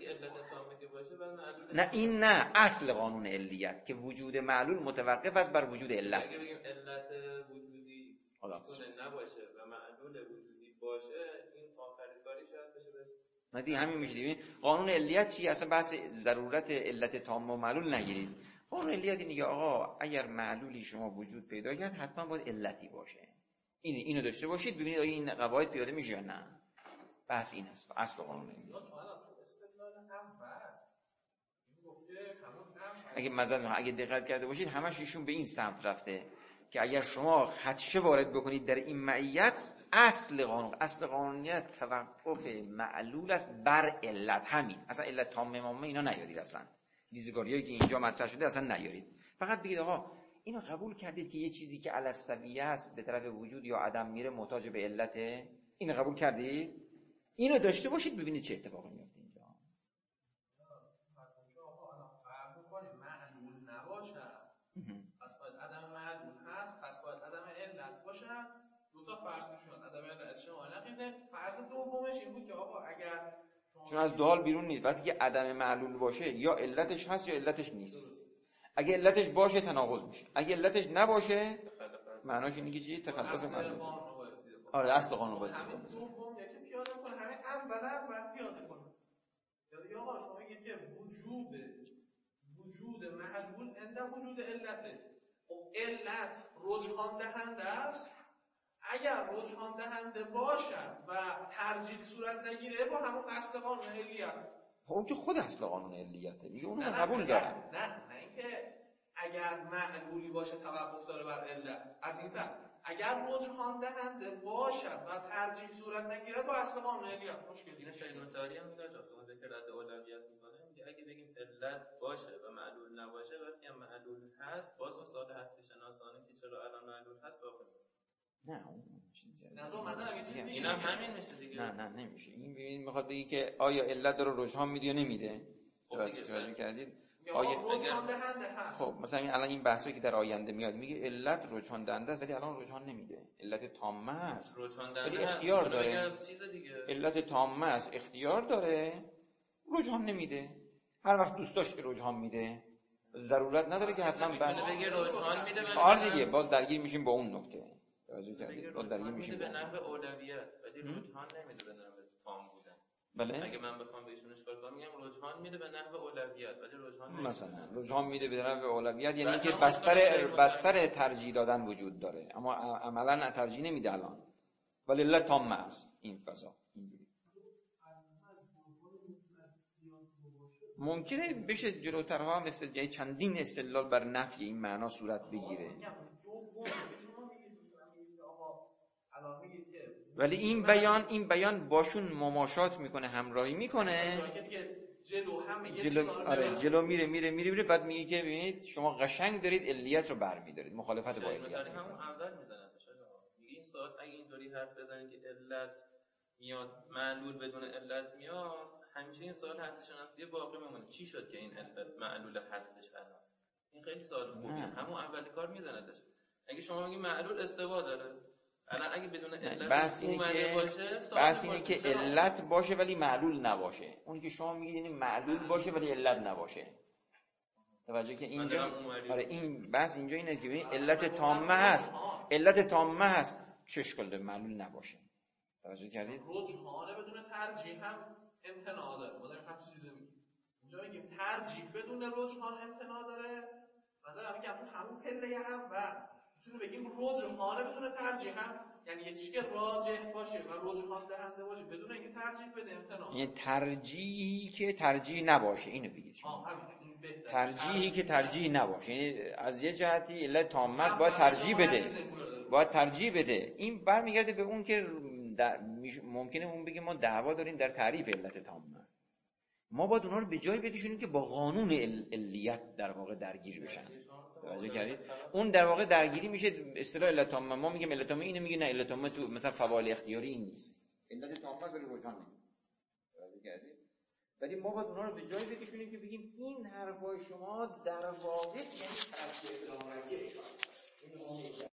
نه این نه اصل قانون علیت که وجود معلول متوقف است بر وجود علت. اگه بگیم علت وجودی نباشه و معلول وجودی باشه، این آخرین کاری شاید بشه. نه دیگه همین میشه دیگه. قانون علیت چی؟ اصلا بحث ضرورت علت تام و معلول نگیرید. قانون علیت اینه آقا اگر معلولی شما وجود پیدا کرد حتما باید علتی باشه. این اینو داشته باشید ببینید آیا این قواعد پیاده میشه یا نه. بحث این است اصل قانون علیت. اگه مثلا اگه دقت کرده باشید همش ایشون به این سمت رفته که اگر شما خدشه وارد بکنید در این معیت، اصل قانون اصل قانونیت توقف معلول است بر علت. همین اصلا علت تام مامه اینا نیارید، اصلا دیزگاریایی که اینجا مطرح شده اصلا نیارید. فقط بگید آقا اینو قبول کردید که یه چیزی که علی السویه است به طرف وجود یا عدم میره محتاج به علته، اینو قبول کردید، اینو داشته باشید ببینید چه اتفاقی میفته اینجا. معلول نباشه پس باید عدم معلول هست، پس باید عدم علت باشه. دو تا فرض میشد عدم علت شما نقیزه. فرض دومش این بود که آقا اگر چون از دوال بیرون نیست، وقتی که عدم معلول باشه یا علتش هست یا علتش نیست. اگه علتش باشه تناقض میشه، اگه علتش نباشه معناش اینه که چی؟ تخلف معلول. آره اصل قانون بازی همین دوم یکی پیاده کنه، همین اولا بعد پیاده کنه. یا آقا شما میگید که وجود وجود معلول عند وجود علته. خب علت رجحان دهنده است. اگر رجحان دهنده باشد و ترجیح صورت نگیره با همون اصل قانون علیت. اون که خود اصل قانون علیته میگه اونو من قبول دارم. نه نه اینکه اگر معلولی باشه توقف داره بر علت. از این طرف اگر رجحان دهنده باشد و ترجیح صورت نگیره با اصل قانون علیت مشکلی نیست. شاید نوتاری هم میگه تو ذکر اولویت میکنه، میگه اگه بگیم علت باشه و معلول نباشه، وقتی هم معلول هست باز اون سوال هستی شناسانه که چرا الان معلول هست باقی نه اون چیزی نه تو من نمیشه. اینا همین میشه دیگه. نه نه نمیشه. این ببین میخواد بگی که آیا علت داره رجحان میده یا نمیده. درست توجه کردید؟ آیا رجحان دهنده هست؟ خب مثلا این الان این بحثی که در آینده میاد میگه علت رجحان دهنده ولی الان رجحان نمیده. علت تامه است. رجحان ولی دهنده اختیار داره. چیز دیگه. علت تامه است، اختیار داره، رجحان نمیده. هر وقت دوست داشت رجحان میده. ضرورت نداره که حتما بعد بگه رجحان میده. آره دیگه باز درگیر میشیم با اون نکته. توجه کردید؟ باز درگیر میشیم به نحو اولویت، ولی رجحان نمیده به نحو تام بودن. بله. اگه من بخوام بهشون اشکال کنم میگم رجحان میده به نحو اولویت، ولی رجحان نمیده. مثلا رجحان میده به نحو اولویت یعنی اینکه بستر بستر ترجیح دادن وجود داره، اما عملاً ترجیح نمیده الان. ولی علت تام است این فضا. اینجوری ممکنه بشه جلوترها مثل چندین استدلال بر نفی این معنا صورت بگیره. ولی این بیان این بیان باشون مماشات میکنه، همراهی میکنه، جلو همه جلو آره جلو میره میره میره میره بعد میگه که ببینید شما قشنگ دارید علیت رو برمی‌دارید، مخالفت با علیت. همون اول میزنه میگه این ساعت اگه اینطوری حرف بزنید که علت میاد معلول بدون علت میاد، همیشه این سوال هستی شناسی باقی میمونه. چی شد که این علت معلول هستش الان؟ این خیلی سوال خوبیه. همون اولی کار میزندش. اگه شما میگی معلول استوا داره، الان اگه بدون علت بس اینه که باشه، بس اینه که علت باشه ولی معلول نباشه. اونی که شما میگید یعنی معلول باشه ولی علت نباشه. توجه که اینجا آره این بس اینجا اینه که ببین علت تامه هست، علت تامه هست، چه اشکال داره معلول نباشه. توجه کردید؟ رجحانه بدون ترجیح هم امتناع داره. ما داریم همین چیزی میگیم. اونجا میگیم ترجیح بدون رجحان امتناع داره. مثلا میگم همون پله اول میتونه بگیم رجحانه بدون ترجیح هم، یعنی یه چیزی که راجح باشه و رجحان دهنده باشه بدون اینکه ترجیح بده امتناع. یعنی ترجیحی که ترجیح نباشه اینو بگید شما. ترجیحی که ترجیح نباشه، یعنی از یه جهتی علت تامه باید ترجیح بده. باید ترجیح بده. این برمیگرده به اون که ممکنه اون بگه ما دعوا داریم در تعریف علت تامه. ما باید اونها رو به جای بکشونیم که با قانون علیت در واقع درگیر بشن. توجه کردید؟ اون در واقع درگیری میشه اصطلاح علت تامه. ما میگیم علت تامه، اینو میگه نه علت تامه تو مثلا فوال اختیاری این نیست. علت تامه ولی روشن نیست. توجه کردید؟ ولی ما باید اونها رو به جای بکشونیم که بگیم این حرفای شما در واقع یعنی ترک